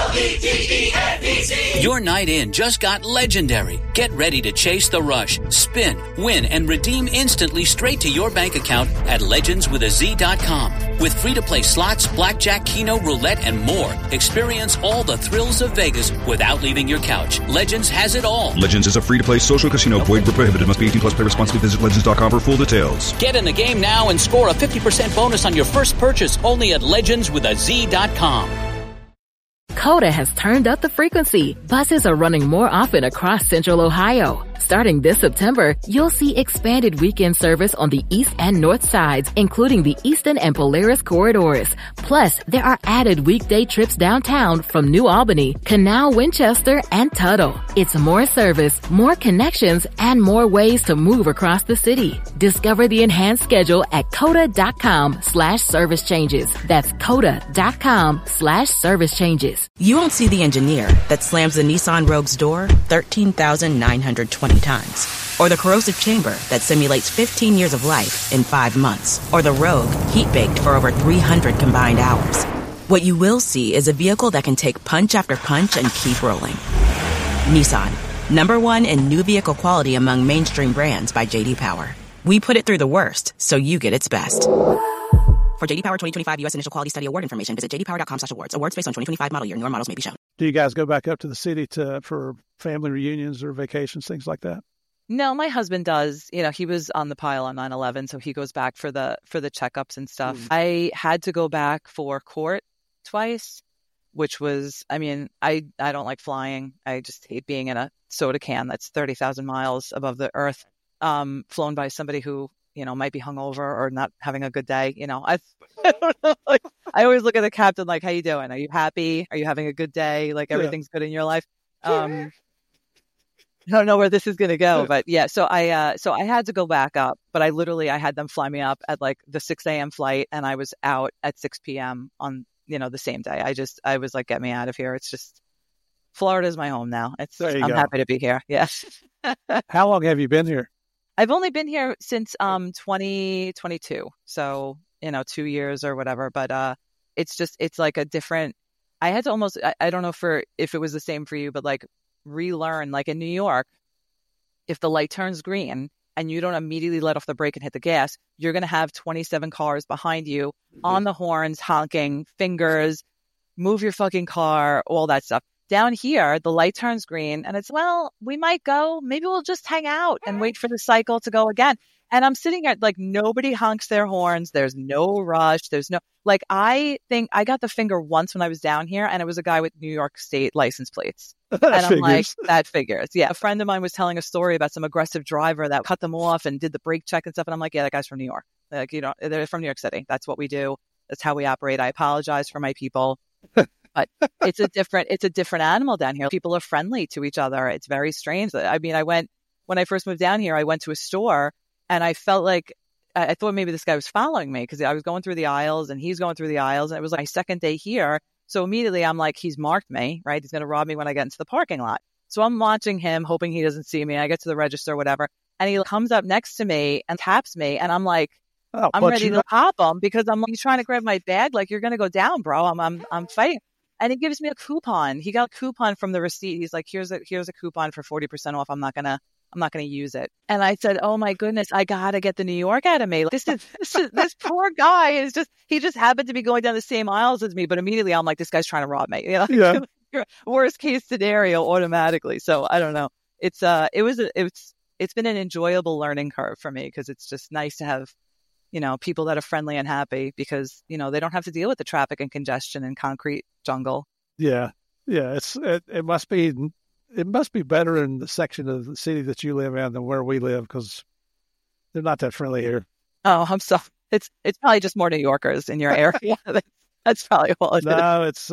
Your night in just got legendary. Get ready to chase the rush, spin, win, and redeem instantly straight to your bank account at legendswithaz.com. With free-to-play slots, blackjack, keno, roulette, and more. Experience all the thrills of Vegas without leaving your couch. Legends has it all. Legends is a free-to-play social casino. Void where prohibited. Must be 18 plus. Play responsibly. Visit legends.com for full details. Get in the game now and score a 50% bonus on your first purchase only at legendswithaz.com. Coda has turned up the frequency. Buses are running more often across Central Ohio. Starting this September, you'll see expanded weekend service on the east and north sides, including the Eastern and Polaris corridors. Plus, there are added weekday trips downtown from New Albany, Canal, Winchester, and Tuttle. It's more service, more connections, and more ways to move across the city. Discover the enhanced schedule at coda.com/service changes. That's coda.com/service changes. You won't see the engineer that slams the Nissan Rogue's door 13,920 times. Or the corrosive chamber that simulates 15 years of life in 5 months. Or the Rogue heat-baked for over 300 combined hours. What you will see is a vehicle that can take punch after punch and keep rolling. Nissan, #1 in new vehicle quality among mainstream brands by J.D. Power. We put it through the worst, so you get its best. For J.D. Power 2025 U.S. Initial Quality Study Award information, visit jdpower.com/awards. Awards based on 2025 model year. Newer models may be shown. Do you guys go back up to the city for family reunions or vacations, things like that? No, my husband does. You know, he was on the pile on 9/11, so he goes back for the checkups and stuff. I had to go back for court twice, which was, I mean, I don't like flying. I just hate being in a soda can that's 30,000 miles above the earth, flown by somebody who, you know, might be hungover or not having a good day. You know, I don't know. Like, I always look at the captain like, how you doing? Are you happy? Are you having a good day? Like, everything's good in your life? I don't know where this is going to go, but yeah. So I had to go back up, but I had them fly me up at like the 6 a.m. flight, and I was out at 6 p.m. on, you know, the same day. I was like, get me out of here. It's just, Florida's my home now. I'm happy to be here. Yes. How long have you been here? I've only been here since 2022. So, you know, 2 years or whatever, but it's like a different, I had to almost, I don't know if it was the same for you, but like relearn, like in New York, if the light turns green and you don't immediately let off the brake and hit the gas, you're going to have 27 cars behind you on the horns, honking, fingers, move your fucking car, all that stuff. Down here, the light turns green and it's, well, we might go, maybe we'll just hang out and wait for the cycle to go again. And I'm sitting here like nobody honks their horns. There's no rush. There's no, like, I think I got the finger once when I was down here and it was a guy with New York State license plates. And I'm like, that figures. Yeah. A friend of mine was telling a story about some aggressive driver that cut them off and did the brake check and stuff. And I'm like, yeah, that guy's from New York. Like, you know, they're from New York City. That's what we do. That's how we operate. I apologize for my people. But it's a different animal down here. People are friendly to each other. It's very strange. I mean, when I first moved down here, I went to a store and I felt like, I thought maybe this guy was following me because I was going through the aisles and he's going through the aisles. And it was like my second day here. So immediately I'm like, he's marked me, right? He's going to rob me when I get into the parking lot. So I'm watching him, hoping he doesn't see me. I get to the register, whatever. And he comes up next to me and taps me. And I'm like, I'm ready to pop him because he's trying to grab my bag. Like, you're going to go down, bro. I'm fighting. And he gives me a coupon. He got a coupon from the receipt. He's like, here's a coupon for 40% off. I'm not going to use it. And I said, oh my goodness, I got to get the New York out of me. Like, this poor guy he just happened to be going down the same aisles as me. But immediately I'm like, this guy's trying to rob me. You know? Yeah. Worst case scenario automatically. So I don't know. It's been an enjoyable learning curve for me because it's just nice to have, you know, people that are friendly and happy because, you know, they don't have to deal with the traffic and congestion and concrete jungle. Yeah. Yeah. It must be better in the section of the city that you live in than where we live because they're not that friendly here. Oh, I'm sorry. It's probably just more New Yorkers in your area. That's probably all it is. No, it's,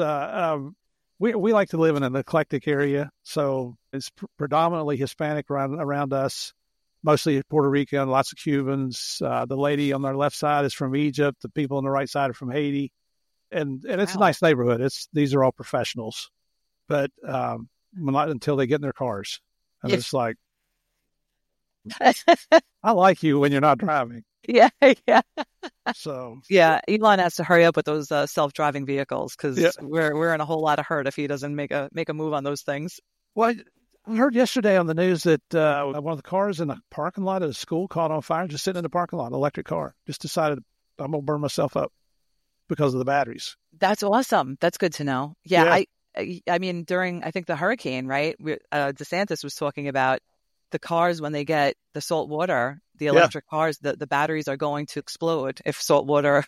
we like to live in an eclectic area. So it's predominantly Hispanic around us. Mostly Puerto Rican, lots of Cubans. The lady on our left side is from Egypt. The people on the right side are from Haiti. And it's a nice neighborhood. These are all professionals. But not until they get in their cars. And it's like, I like you when you're not driving. Yeah. So Yeah, Elon has to hurry up with those self-driving vehicles because Yeah. we're in a whole lot of hurt if he doesn't make a move on those things. Well, I heard yesterday on the news that one of the cars in the parking lot of the school caught on fire, just sitting in the parking lot, an electric car. Just decided I'm going to burn myself up because of the batteries. That's awesome. That's good to know. Yeah. I mean, during, I think, the hurricane, right? DeSantis was talking about the cars when they get the salt water, the electric cars, the batteries are going to explode if salt water.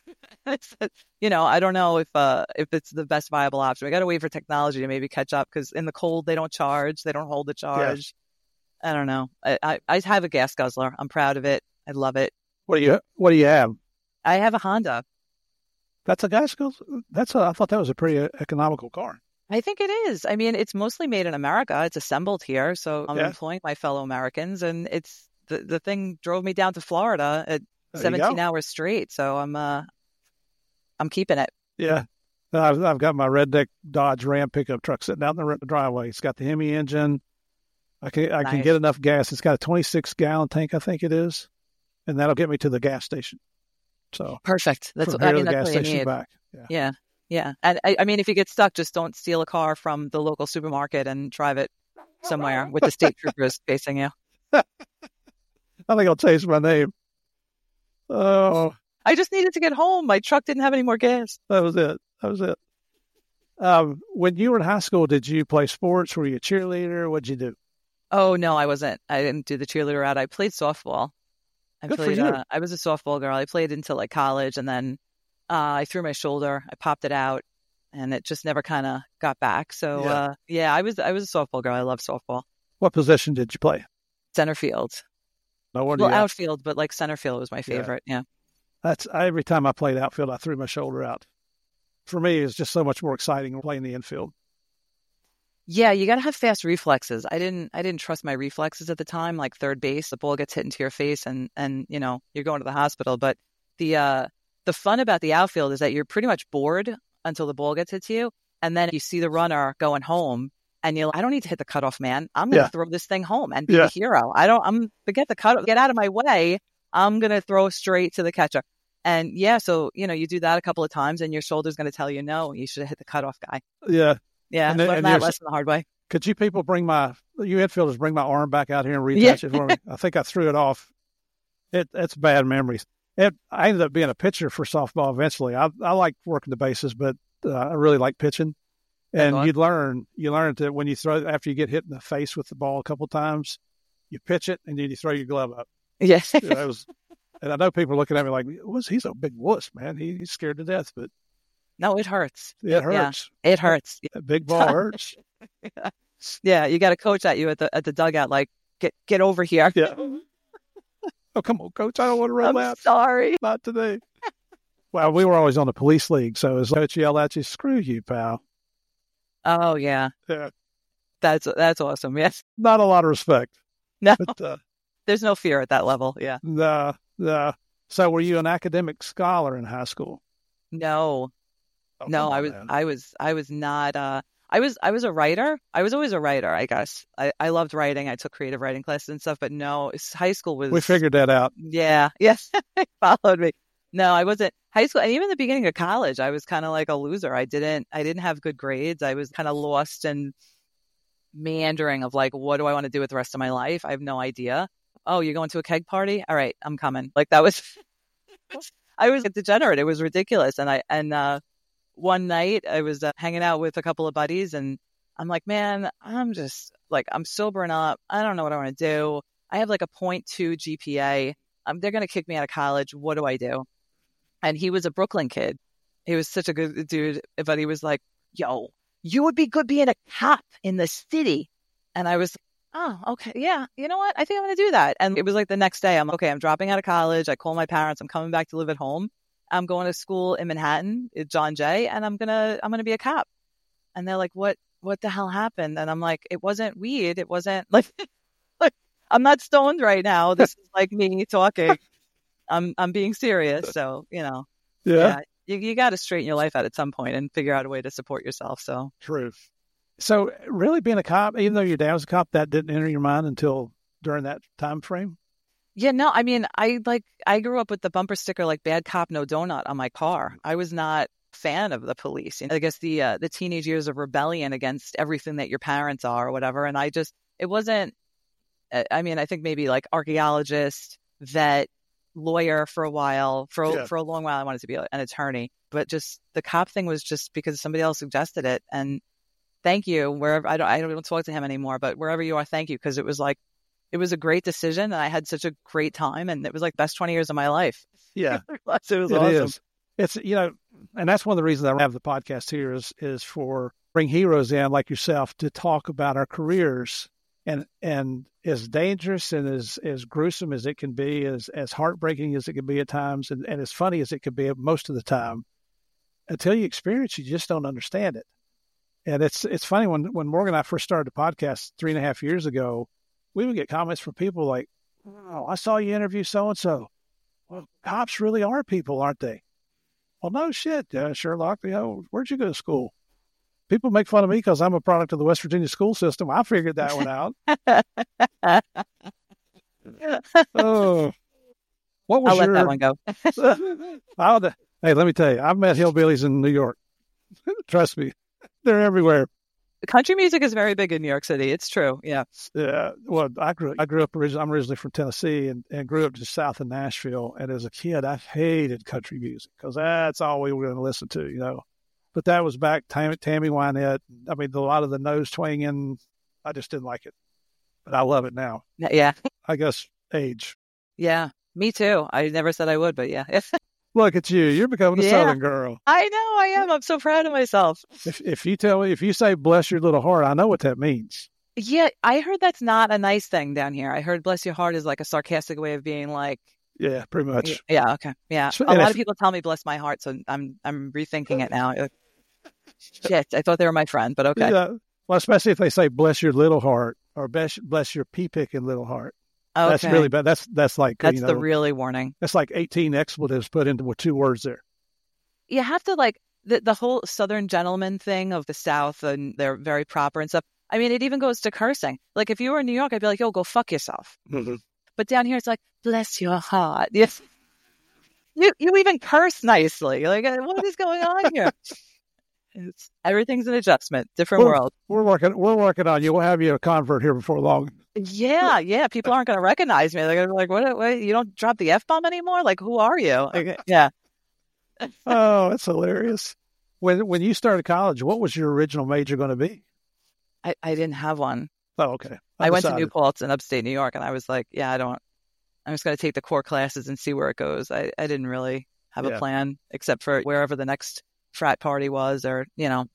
I don't know if it's the best viable option. We got to wait for technology to maybe catch up because in the cold they don't charge, they don't hold the charge. Yeah. I don't know. I have a gas guzzler. I'm proud of it. I love it. What do you have? I have a Honda. That's a gas guzzler. I thought that was a pretty economical car. I think it is. I mean, it's mostly made in America. It's assembled here, so I'm employing my fellow Americans, and it's the thing drove me down to Florida at 17 hours straight. So I'm keeping it. Yeah, I've got my redneck Dodge Ram pickup truck sitting out in the driveway. It's got the Hemi engine. I can get enough gas. It's got a 26-gallon tank, I think it is, and that'll get me to the gas station. So perfect. That's the that's gas what you station need. back. Yeah. Yeah. And I mean, if you get stuck, just don't steal a car from the local supermarket and drive it somewhere with the state troopers facing you. I think I'll change my name. Oh, I just needed to get home. My truck didn't have any more gas. That was it. When you were in high school, did you play sports? Were you a cheerleader? What'd you do? Oh, no, I wasn't. I didn't do the cheerleader route. I played softball. Good for you. I was a softball girl. I played until college, and then I threw my shoulder. I popped it out, and it just never kind of got back. So, I was a softball girl. I love softball. What position did you play? Center field. No wonder. Well, outfield, but center field was my favorite. Yeah. That's every time I played outfield, I threw my shoulder out. For me, it's just so much more exciting playing the infield. Yeah, you got to have fast reflexes. I didn't trust my reflexes at the time. Like third base, the ball gets hit into your face, and you're going to the hospital. But the fun about the outfield is that you're pretty much bored until the ball gets hit to you, and then you see the runner going home, and you're like, I don't need to hit the cutoff man. I'm going to throw this thing home and be the hero. Forget the cutoff. Get out of my way. I'm going to throw straight to the catcher. And so you do that a couple of times, and your shoulder's going to tell you no. You should have hit the cutoff guy. Yeah. Yeah, learned that lesson the hard way. Could you people you infielders bring my arm back out here and reattach it for me? I think I threw it off. It's bad memories. I ended up being a pitcher for softball eventually. I like working the bases, but I really like pitching. And you learn that when you throw, after you get hit in the face with the ball a couple times, you pitch it and then you throw your glove up. Yeah. And I know people are looking at me like, he's a big wuss, man. He's scared to death, but. No, it hurts. It hurts. Yeah, it hurts. That big ball hurts. Yeah, you got a coach at you at the dugout, like get over here. Yeah. Oh, come on, coach! I don't want to run out. Sorry, not today. Well, we were always on the police league, so as coach yell at you, "Screw you, pal." Oh yeah. That's awesome. Yes. Not a lot of respect. No. But, there's no fear at that level. Yeah. No. So, were you an academic scholar in high school? No. No, I was not. I was a writer. I was always a writer, I guess. I loved writing. I took creative writing classes and stuff, but no, high school was. We figured that out. Yeah. Yes. Followed me. No, I wasn't. High school, and even the beginning of college, I was kind of like a loser. I didn't have good grades. I was kind of lost and meandering of like, what do I want to do with the rest of my life? I have no idea. Oh, you're going to a keg party? All right, I'm coming. Like that was. I was a degenerate. It was ridiculous, and one night I was hanging out with a couple of buddies, and I'm like, man, I'm sobering up. I don't know what I want to do. I have like a 0.2 GPA. They're going to kick me out of college. What do I do? And he was a Brooklyn kid. He was such a good dude, but he was like, yo, you would be good being a cop in the city. And I was, oh, okay. Yeah. You know what? I think I'm going to do that. And it was like the next day, I'm dropping out of college. I call my parents. I'm coming back to live at home. I'm going to school in Manhattan, John Jay, and I'm gonna be a cop. And they're like, what the hell happened? And I'm like, it wasn't weed. It wasn't like I'm not stoned right now. This is like me talking. I'm being serious. So, you got to straighten your life out at some point and figure out a way to support yourself. So true. So really being a cop, even though your dad was a cop, that didn't enter your mind until during that time frame? Yeah, no, I mean, I grew up with the bumper sticker like "Bad cop, no donut" on my car. I was not a fan of the police. I guess the teenage years of rebellion against everything that your parents are or whatever. And it wasn't. I mean, I think maybe like archaeologist, vet, lawyer for a while. For a long while, I wanted to be an attorney, but just the cop thing was just because somebody else suggested it. And thank you, wherever I don't talk to him anymore, but wherever you are, thank you, because it was a great decision, and I had such a great time, and it was like best 20 years of my life. Yeah, it was it awesome. Is. It's and that's one of the reasons I have the podcast here is for bring heroes in like yourself to talk about our careers, and as dangerous and as gruesome as it can be, as heartbreaking as it can be at times, and as funny as it can be most of the time, until you experience, you just don't understand it. And it's funny when Morgan and I first started the podcast 3.5 years ago, we would get comments from people like, "Oh, I saw you interview so and so. Well, cops really are people, aren't they?" Well, no shit, Sherlock. Where'd you go to school? People make fun of me because I'm a product of the West Virginia school system. I figured that one out. Oh, what was I'll let that one go. Hey, let me tell you, I've met hillbillies in New York. Trust me, they're everywhere. Country music is very big in New York City. It's true. Yeah. Yeah. Well, I grew up originally. I'm originally from Tennessee and grew up just south of Nashville. And as a kid, I hated country music because that's all we were going to listen to, But that was back Tammy Wynette. I mean, a lot of the nose twanging. I just didn't like it, but I love it now. Yeah. I guess age. Yeah. Me too. I never said I would, but yeah. Look at you. You're becoming a Southern girl. I know I am. I'm so proud of myself. If you say bless your little heart, I know what that means. Yeah. I heard that's not a nice thing down here. I heard bless your heart is like a sarcastic way of being like. Yeah, pretty much. Yeah. Okay. Yeah. A lot of people tell me bless my heart. So I'm rethinking it now. Shit. I thought they were my friend, but okay. Yeah. Well, especially if they say bless your little heart or bless your pea-picking little heart. Okay. That's really bad. That's like the really warning. That's like 18 expletives put into 2 words there. You have to like the whole Southern gentleman thing of the South, and they're very proper and stuff. I mean, it even goes to cursing. Like if you were in New York, I'd be like, "Yo, go fuck yourself." Mm-hmm. But down here, it's like, "Bless your heart." Yes, you even curse nicely. Like, what is going on here? Everything's an adjustment. Different world. We're working on you. We'll have you a convert here before long. Yeah. People aren't going to recognize me. They're going to be like, what? You don't drop the F-bomb anymore? Like, who are you? Like, yeah. Oh, that's hilarious. When you started college, what was your original major going to be? I didn't have one. Oh, okay. I went to New Paltz in upstate New York, and I was like, I'm just going to take the core classes and see where it goes. I didn't really have a plan except for wherever the next frat party was, or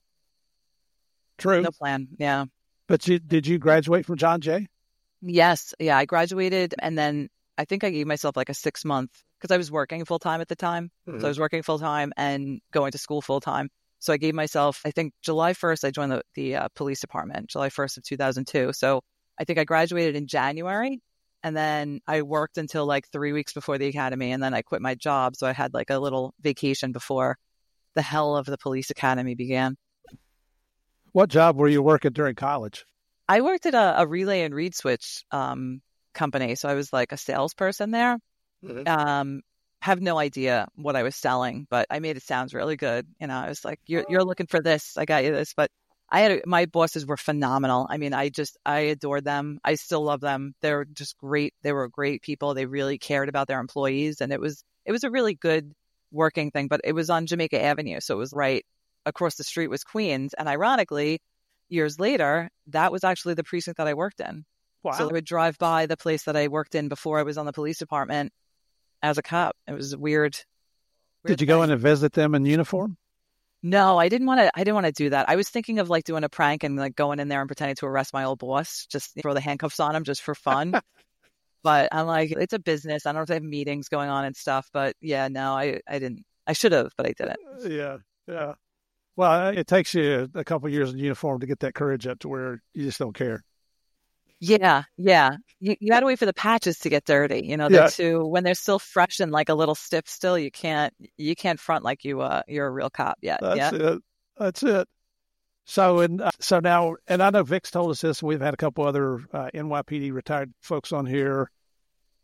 True. No plan. Yeah. But did you graduate from John Jay? Yes. Yeah, I graduated, and then I think I gave myself like a 6-month, because I was working full time at the time. Mm-hmm. So I was working full time and going to school full time. So I gave myself, I think July 1st, I joined the police department, July 1st of 2002. So I think I graduated in January, and then I worked until like 3 weeks before the academy, and then I quit my job. So I had like a little vacation before the hell of the police academy began. What job were you working during college? I worked at a relay and reed switch company. So I was like a salesperson there. Mm-hmm. Have no idea what I was selling, but I made it sound really good. I was like, you're looking for this. I got you this. But my bosses were phenomenal. I mean, I adored them. I still love them. They're just great. They were great people. They really cared about their employees. And it was a really good working thing, but it was on Jamaica Avenue. So it was right across the street was Queens. And ironically, years later, that was actually the precinct that I worked in. Wow. So I would drive by the place that I worked in before I was on the police department as a cop. It was weird. Did you go in and visit them in uniform? No, I didn't want to do that. I was thinking of like doing a prank and like going in there and pretending to arrest my old boss, just throw the handcuffs on him just for fun. But I'm like, it's a business. I don't know if they have meetings going on and stuff. But yeah, no, I didn't. I should have, but I didn't. Yeah. Well, it takes you a couple of years in uniform to get that courage up to where you just don't care. Yeah. You got to wait for the patches to get dirty. When they're still fresh and like a little stiff still, you can't front like you're a real cop yet. That's it. So now, and I know Vic's told us this, and we've had a couple other NYPD retired folks on here.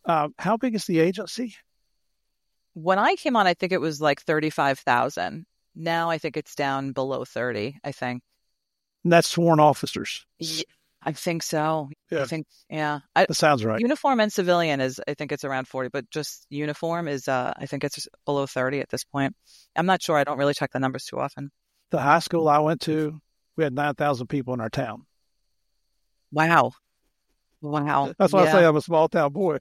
How big is the agency? When I came on, I think it was like 35,000. Now I think it's down below 30, I think. And that's sworn officers. Yeah, I think so. Yeah. I think, yeah. That sounds right. Uniform and civilian is, I think it's around 40, but just uniform is, I think it's below 30 at this point. I'm not sure. I don't really check the numbers too often. The high school I went to, we had 9,000 people in our town. Wow. That's why I say I'm a small town boy.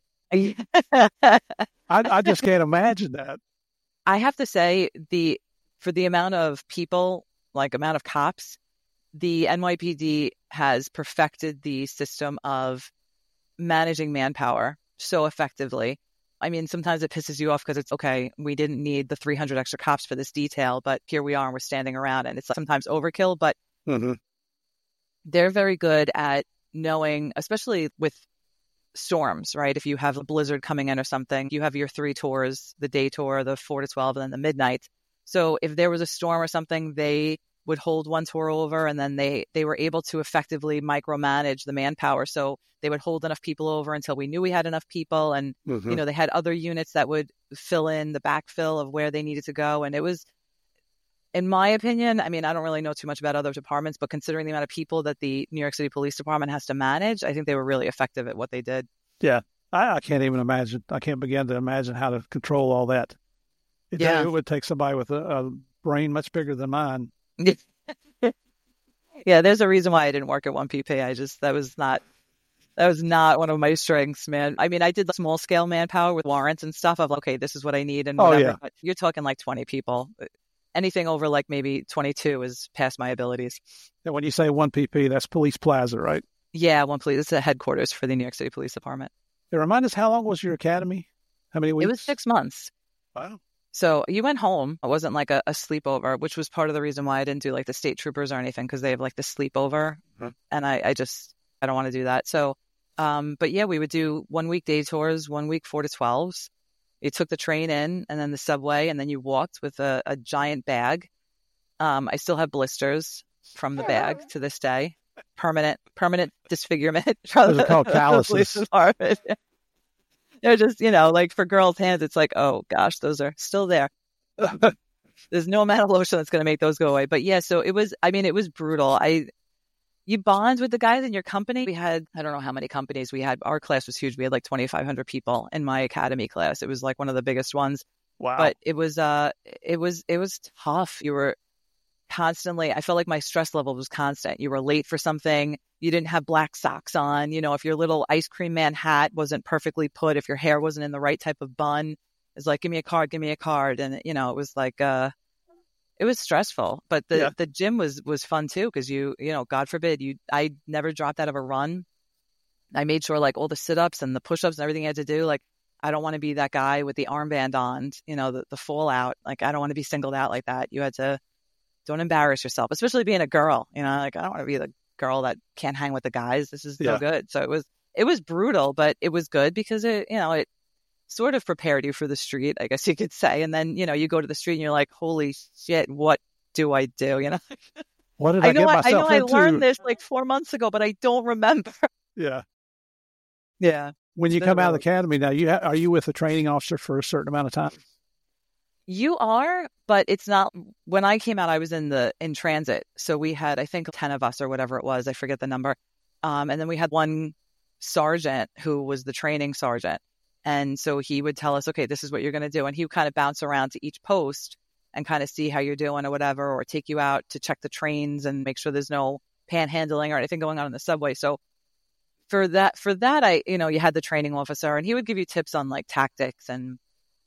I just can't imagine that. I have to say, for the amount of people, like amount of cops, the NYPD has perfected the system of managing manpower so effectively. I mean, sometimes it pisses you off because it's, okay, we didn't need the 300 extra cops for this detail, but here we are and we're standing around, and it's sometimes overkill, but they're very good at knowing, especially with storms, right? If you have a blizzard coming in or something, you have your 3 tours, the day tour, the 4 to 12, and then the midnight. So if there was a storm or something, they would hold one tour over, and then they were able to effectively micromanage the manpower. So they would hold enough people over until we knew we had enough people. And, you know, they had other units that would fill in the backfill of where they needed to go. And it was, in my opinion, I mean, I don't really know too much about other departments, but considering the amount of people that the New York City Police Department has to manage, I think they were really effective at what they did. Yeah. I can't even imagine. I can't begin to imagine how to control all that. It would take somebody with a brain much bigger than mine. Yeah, there's a reason why I didn't work at 1PP. That was not one of my strengths, man. I mean, I did the small scale manpower with warrants and stuff of, okay, this is what I need and whatever. But you're talking like 20 people. Anything over like maybe 22 is past my abilities. And when you say 1PP, that's Police Plaza, right? Yeah, 1PP. It's the headquarters for the New York City Police Department. Hey, remind us, how long was your academy? How many weeks? It was 6 months. Wow. So you went home. It wasn't like a sleepover, which was part of the reason why I didn't do like the state troopers or anything, because they have like the sleepover. And I don't want to do that. So, but yeah, we would do 1 week day tours, 1 week 4 to 12s. You took the train in and then the subway, and then you walked with a giant bag. I still have blisters from the bag to this day. Permanent disfigurement. Those are called calluses. They're just, you know, like for girls' hands, it's like, oh gosh, those are still there. There's no amount of lotion that's going to make those go away. But yeah, so it was brutal. You bond with the guys in your company. We had, I don't know how many companies we had. Our class was huge. We had like 2,500 people in my academy class. It was like one of the biggest ones. Wow. But it was tough. You were constantly, I felt like my stress level was constant. You were late for something. You didn't have black socks on. You know, if your little ice cream man hat wasn't perfectly put, if your hair wasn't in the right type of bun, it's like, give me a card. And, you know, it was like, it was stressful, but the gym was fun too. Cause you know, God forbid I never dropped out of a run. I made sure like all the sit-ups and the push-ups and everything I had to do. Like, I don't want to be that guy with the armband on, you know, the fallout. Like, I don't want to be singled out like that. You had to, don't embarrass yourself, especially being a girl, you know, like I don't want to be the girl that can't hang with the guys. This is no good. So it was brutal, but it was good because it sort of prepared you for the street, I guess you could say. And then, you know, you go to the street and you're like, holy shit, what do I do? You know, what did I get myself into? I learned this like 4 months ago, but I don't remember. Yeah. Yeah. When you come out of the academy now, are you with a training officer for a certain amount of time? You are, but it's not. When I came out, I was in transit. So we had, I think, 10 of us or whatever it was. I forget the number. And then we had one sergeant who was the training sergeant. And so he would tell us, okay, this is what you're going to do. And he would kind of bounce around to each post and kind of see how you're doing or whatever, or take you out to check the trains and make sure there's no panhandling or anything going on in the subway. So for that, you had the training officer, and he would give you tips on like tactics and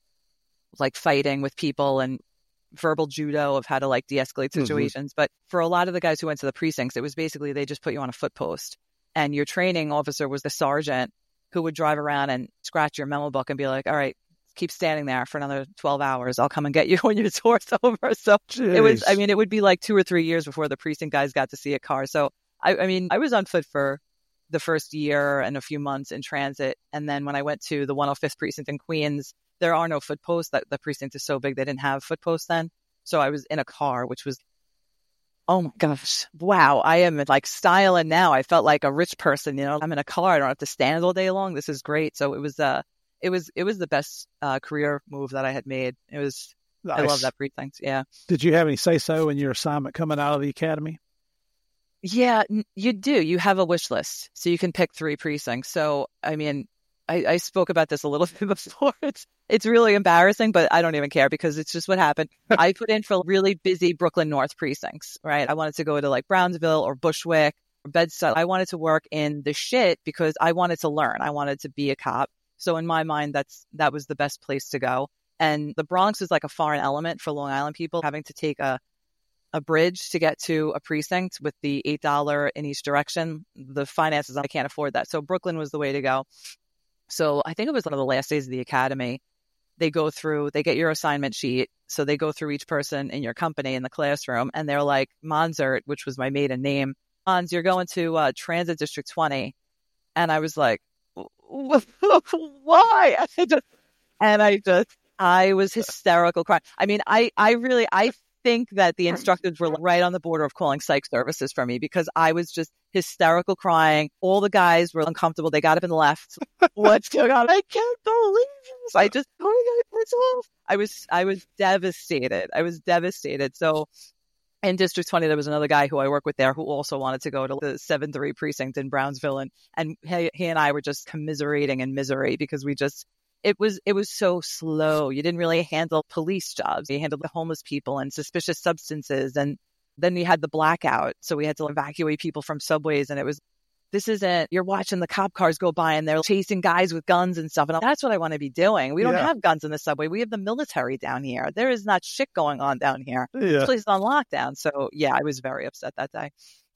like fighting with people and verbal judo of how to like de-escalate situations. But for a lot of the guys who went to the precincts, it was basically they just put you on a foot post, and your training officer was the sergeant who would drive around and scratch your memo book and be like, all right, keep standing there for another 12 hours. I'll come and get you when your tour's over. So it would be like 2 or 3 years before the precinct guys got to see a car. So I was on foot for the first year and a few months in transit. And then when I went to the 105th precinct in Queens, there are no foot posts. The precinct is so big, they didn't have foot posts then. So I was in a car, which was, oh my gosh, wow. I am like styling now. I felt like a rich person, you know, I'm in a car. I don't have to stand all day long. This is great. So it it was the best career move that I had made. It was, Nice. I love that precinct. Yeah. Did you have any say-so in your assignment coming out of the academy? Yeah, you do. You have a wish list, so you can pick 3 precincts. So, I mean, I spoke about this a little bit before. It's really embarrassing, but I don't even care because it's just what happened. I put in for really busy Brooklyn North precincts, right? I wanted to go to like Brownsville or Bushwick or Bed-Stuy. I wanted to work in the shit because I wanted to learn. I wanted to be a cop. So in my mind, that was the best place to go. And the Bronx is like a foreign element for Long Island people, having to take a bridge to get to a precinct with the $8 in each direction. The finances, I can't afford that. So Brooklyn was the way to go. So I think it was one of the last days of the academy. They get your assignment sheet. So they go through each person in your company in the classroom, and they're like, Monzert, which was my maiden name, Mons, you're going to Transit District 20. And I was like, why? I was hysterical crying. I mean, I think that the instructors were right on the border of calling psych services for me because I was just hysterical crying. All the guys were uncomfortable. They got up and left. What's going on? I can't believe this. I just, oh my God, it's off. I was devastated. So in District 20, there was another guy who I work with there who also wanted to go to the 7-3 precinct in Brownsville. And he and I were just commiserating in misery because it was so slow. You didn't really handle police jobs. You handled the homeless people and suspicious substances. And then we had the blackout. So we had to evacuate people from subways. And you're watching the cop cars go by and they're chasing guys with guns and stuff. And that's what I want to be doing. We don't have guns in the subway. We have the military down here. There is not shit going on down here. Yeah. This place is on lockdown. So yeah, I was very upset that day.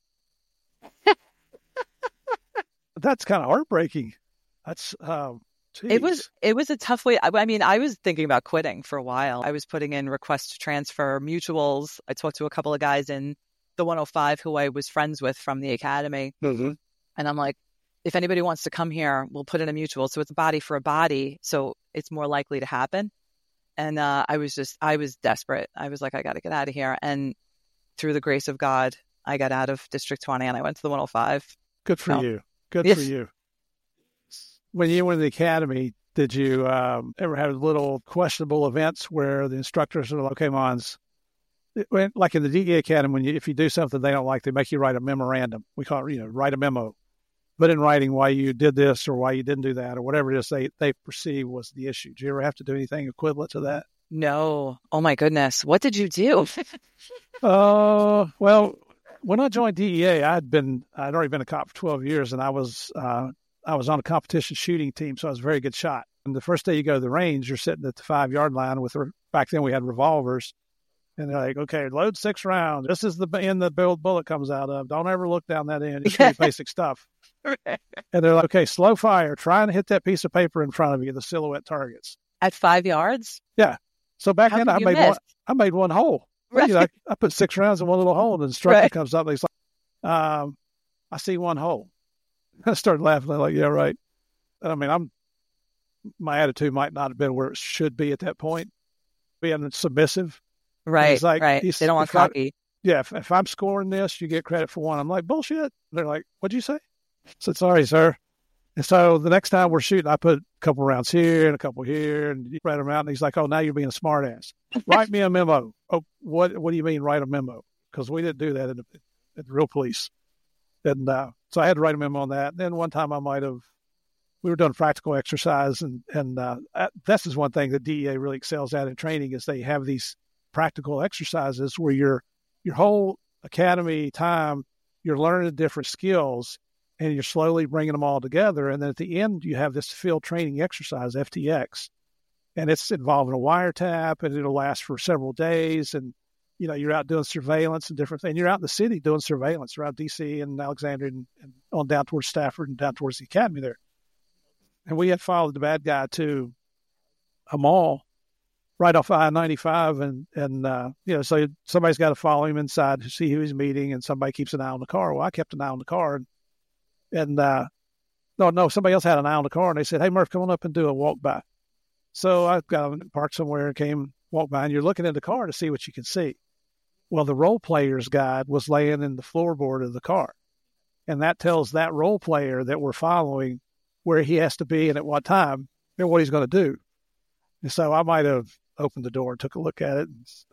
That's kind of heartbreaking. That's, It was a tough way. I mean, I was thinking about quitting for a while. I was putting in requests to transfer, mutuals. I talked to a couple of guys in the 105 who I was friends with from the academy. Mm-hmm. And I'm like, if anybody wants to come here, we'll put in a mutual. So it's a body for a body. So it's more likely to happen. And I was desperate. I was like, I got to get out of here. And through the grace of God, I got out of District 20 and I went to the 105. Good for you. Good for you. When you went to the academy, did you ever have little questionable events where the instructors are like, okay, Mons, like in the DEA academy, if you do something they don't like, they make you write a memorandum. We call it, write a memo. But in writing why you did this or why you didn't do that or whatever it is they perceive was the issue. Did you ever have to do anything equivalent to that? No. Oh, my goodness. What did you do? Well, when I joined DEA, I'd already been a cop for 12 years, and I was on a competition shooting team, so I was a very good shot. And the first day you go to the range, you're sitting at the 5-yard line back then we had revolvers. And they're like, okay, load 6 rounds. This is the end the bullet comes out of. Don't ever look down that end. It's really basic stuff. And they're like, okay, slow fire. Try and hit that piece of paper in front of you, the silhouette targets. At 5 yards? Yeah. So back then I made one hole. Right. I put 6 rounds in one little hole, and the instructor comes up and he's like, I see one hole. I started laughing. I'm like, yeah, right. I mean, my attitude might not have been where it should be at that point, being submissive. Right, like, right. They don't want cocky. If I'm scoring this, you get credit for one. I'm like, bullshit. They're like, what'd you say? I said, sorry, sir. And so the next time we're shooting, I put a couple rounds here and a couple here and you spread them out. And he's like, oh, now you're being a smart ass. Write me a memo. Oh, what do you mean write a memo? Because we didn't do that at the real police. And so I had to write a memo on that. And then one time we were doing practical exercise. And this is one thing that DEA really excels at in training is they have these practical exercises where your whole academy time, you're learning different skills and you're slowly bringing them all together. And then at the end, you have this field training exercise, FTX, and it's involving a wiretap and it'll last for several days. And, you're out doing surveillance and different things. You're out in the city doing surveillance around DC and Alexandria and on down towards Stafford and down towards the academy there. And we had followed the bad guy to a mall right off I-95, and so somebody's got to follow him inside to see who he's meeting, and somebody keeps an eye on the car. Well, I kept an eye on the car, and somebody else had an eye on the car, and they said, hey, Murph, come on up and do a walk by. So I got parked somewhere and walked by, and you're looking in the car to see what you can see. Well, the role player's guide was laying in the floorboard of the car, and that tells that role player that we're following where he has to be and at what time. know what he's going to do. And so I might have opened the door and took a look at it.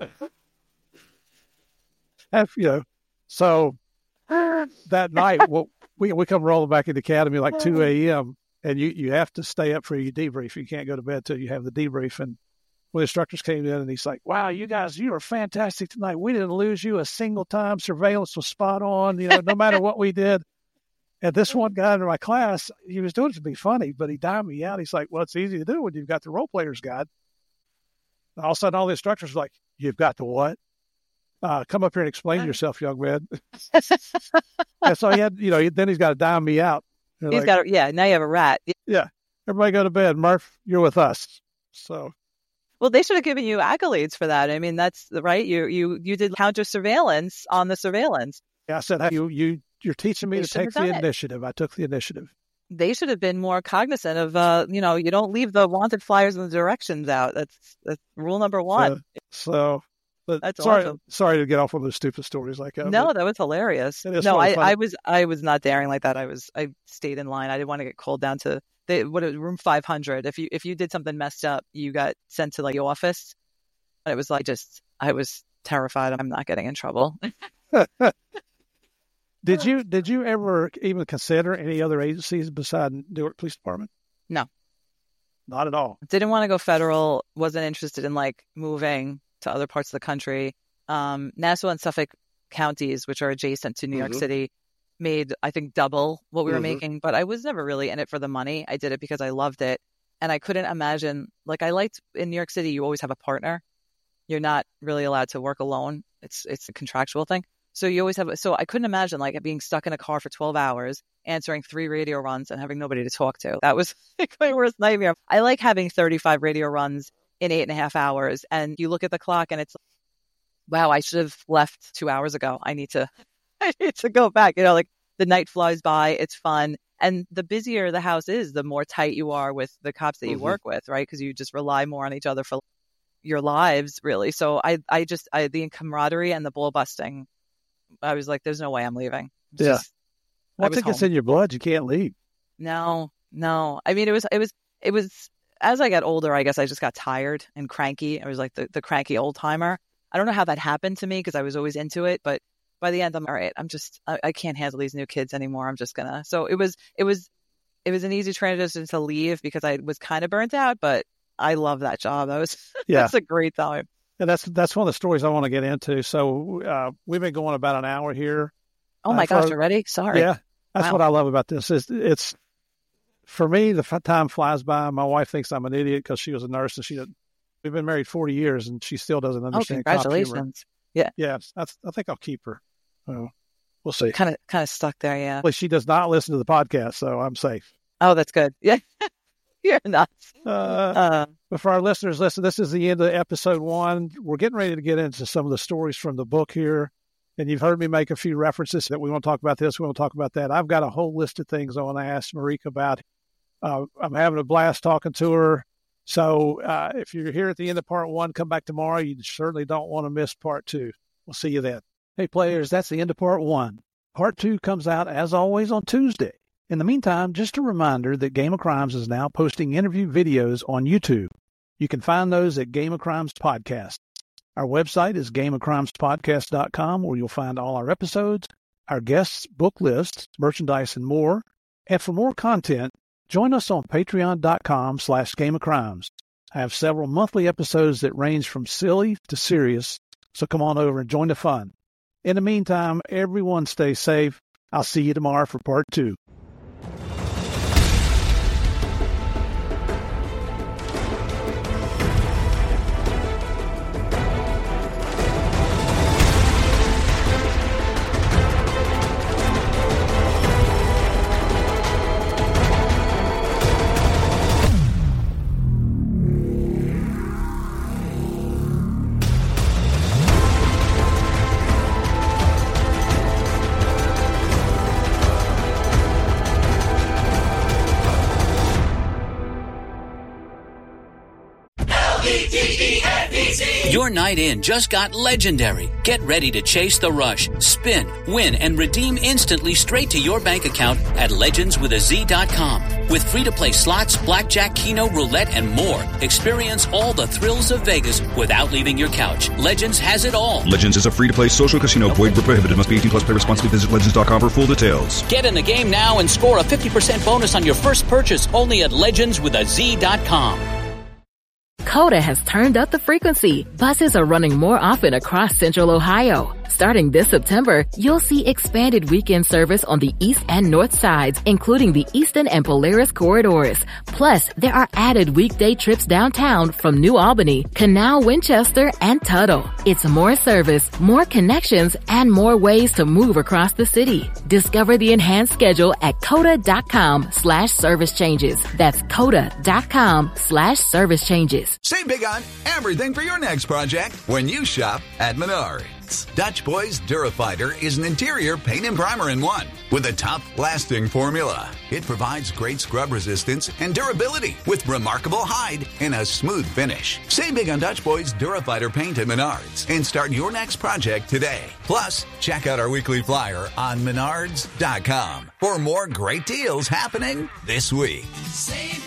And, so that night, we come rolling back in the academy like 2 a.m., and you have to stay up for your debrief. You can't go to bed till you have the debrief. And when the instructors came in, and he's like, wow, you guys, you were fantastic tonight. We didn't lose you a single time. Surveillance was spot on, no matter what we did. And this one guy in my class, he was doing it to be funny, but he dimed me out. He's like, well, it's easy to do when you've got the role player's guide. And all of a sudden, all the instructors were like, you've got the what? Come up here and explain yourself, young man. And so he had, then he's got to dime me out. He's got, now you have a rat. Yeah. Everybody go to bed. Murph, you're with us. So. Well, they should have given you accolades for that. I mean, that's right. You did counter surveillance on the surveillance. Yeah, I said, hey, you're teaching me to take the initiative. I took the initiative. They should have been more cognizant of, you don't leave the wanted flyers and the directions out. That's rule number one. But that's sorry to get off on those stupid stories like that. No, that was hilarious. No, I was not daring like that. I stayed in line. I didn't want to get called down to room 500. If you did something messed up, you got sent to the office. And it was like I was terrified. I'm not getting in trouble. Did you ever even consider any other agencies besides Newark Police Department? No, not at all. Didn't want to go federal. Wasn't interested in moving to other parts of the country. Nassau and Suffolk counties, which are adjacent to New York City, made, I think, double what we were making. But I was never really in it for the money. I did it because I loved it. And I couldn't imagine, I liked in New York City, you always have a partner. You're not really allowed to work alone. It's a contractual thing. So you always so I couldn't imagine being stuck in a car for 12 hours, answering 3 radio runs and having nobody to talk to. That was my worst nightmare. I like having 35 radio runs in 8.5 hours. And you look at the clock and it's wow, I should have left 2 hours ago. I need to go back. The night flies by. It's fun. And the busier the house is, the more tight you are with the cops that you work with, right? Because you just rely more on each other for your lives, really. So I the camaraderie and the ball busting, I was like, there's no way I'm leaving. Once it gets in your blood, you can't leave. No. I mean, it was as I got older, I guess I just got tired and cranky. I was like the cranky old timer. I don't know how that happened to me because I was always into it, but by the end, I'm all right. I can't handle these new kids anymore. I'm just gonna. So it was an easy transition to leave because I was kind of burnt out, but I love that job. That's a great time. And that's one of the stories I want to get into. So we've been going about an hour here. Oh my gosh, already? Sorry. Yeah, that's what I love about this. It's for me, the time flies by. My wife thinks I'm an idiot because she was a nurse and we've been married 40 years and she still doesn't understand. Oh, congratulations! Yeah. I think I'll keep her. We'll see. Kind of stuck there. Yeah. Well, she does not listen to the podcast, so I'm safe. Oh, that's good. Yeah. You're nuts. But for our listeners, listen, this is the end of episode 1. We're getting ready to get into some of the stories from the book here. And you've heard me make a few references that we want to talk about this, we want to talk about that. I've got a whole list of things I want to ask Marika about. I'm having a blast talking to her. So if you're here at the end of part 1, come back tomorrow. You certainly don't want to miss part 2. We'll see you then. Hey, players, that's the end of part 1. Part 2 comes out, as always, on Tuesday. In the meantime, just a reminder that Game of Crimes is now posting interview videos on YouTube. You can find those at Game of Crimes Podcast. Our website is gameofcrimespodcast.com, where you'll find all our episodes, our guests, book lists, merchandise, and more. And for more content, join us on patreon.com/gameofcrimes. I have several monthly episodes that range from silly to serious, so come on over and join the fun. In the meantime, everyone stay safe. I'll see you tomorrow for part 2. Your night in just got legendary. Get ready to chase the rush, spin, win, and redeem instantly straight to your bank account at legendswithaz.com. With free-to-play slots, blackjack, keno, roulette, and more. Experience all the thrills of Vegas without leaving your couch. Legends has it all. Legends is a free-to-play social casino. Void where prohibited. Must be 18 plus. Play responsibly. Visit legends.com for full details. Get in the game now and score a 50% bonus on your first purchase only at legendswithaz.com. Coda has turned up the frequency. Buses are running more often across Central Ohio. Starting this September, you'll see expanded weekend service on the east and north sides, including the Eastern and Polaris corridors. Plus, there are added weekday trips downtown from New Albany, Canal, Winchester, and Tuttle. It's more service, more connections, and more ways to move across the city. Discover the enhanced schedule at coda.com/service changes. That's coda.com/service changes. Save big on everything for your next project when you shop at Menards. Dutch Boys Durafighter is an interior paint and primer in one with a top-lasting formula. It provides great scrub resistance and durability with remarkable hide and a smooth finish. Save big on Dutch Boys Durafighter paint at Menards and start your next project today. Plus, check out our weekly flyer on Menards.com for more great deals happening this week. Save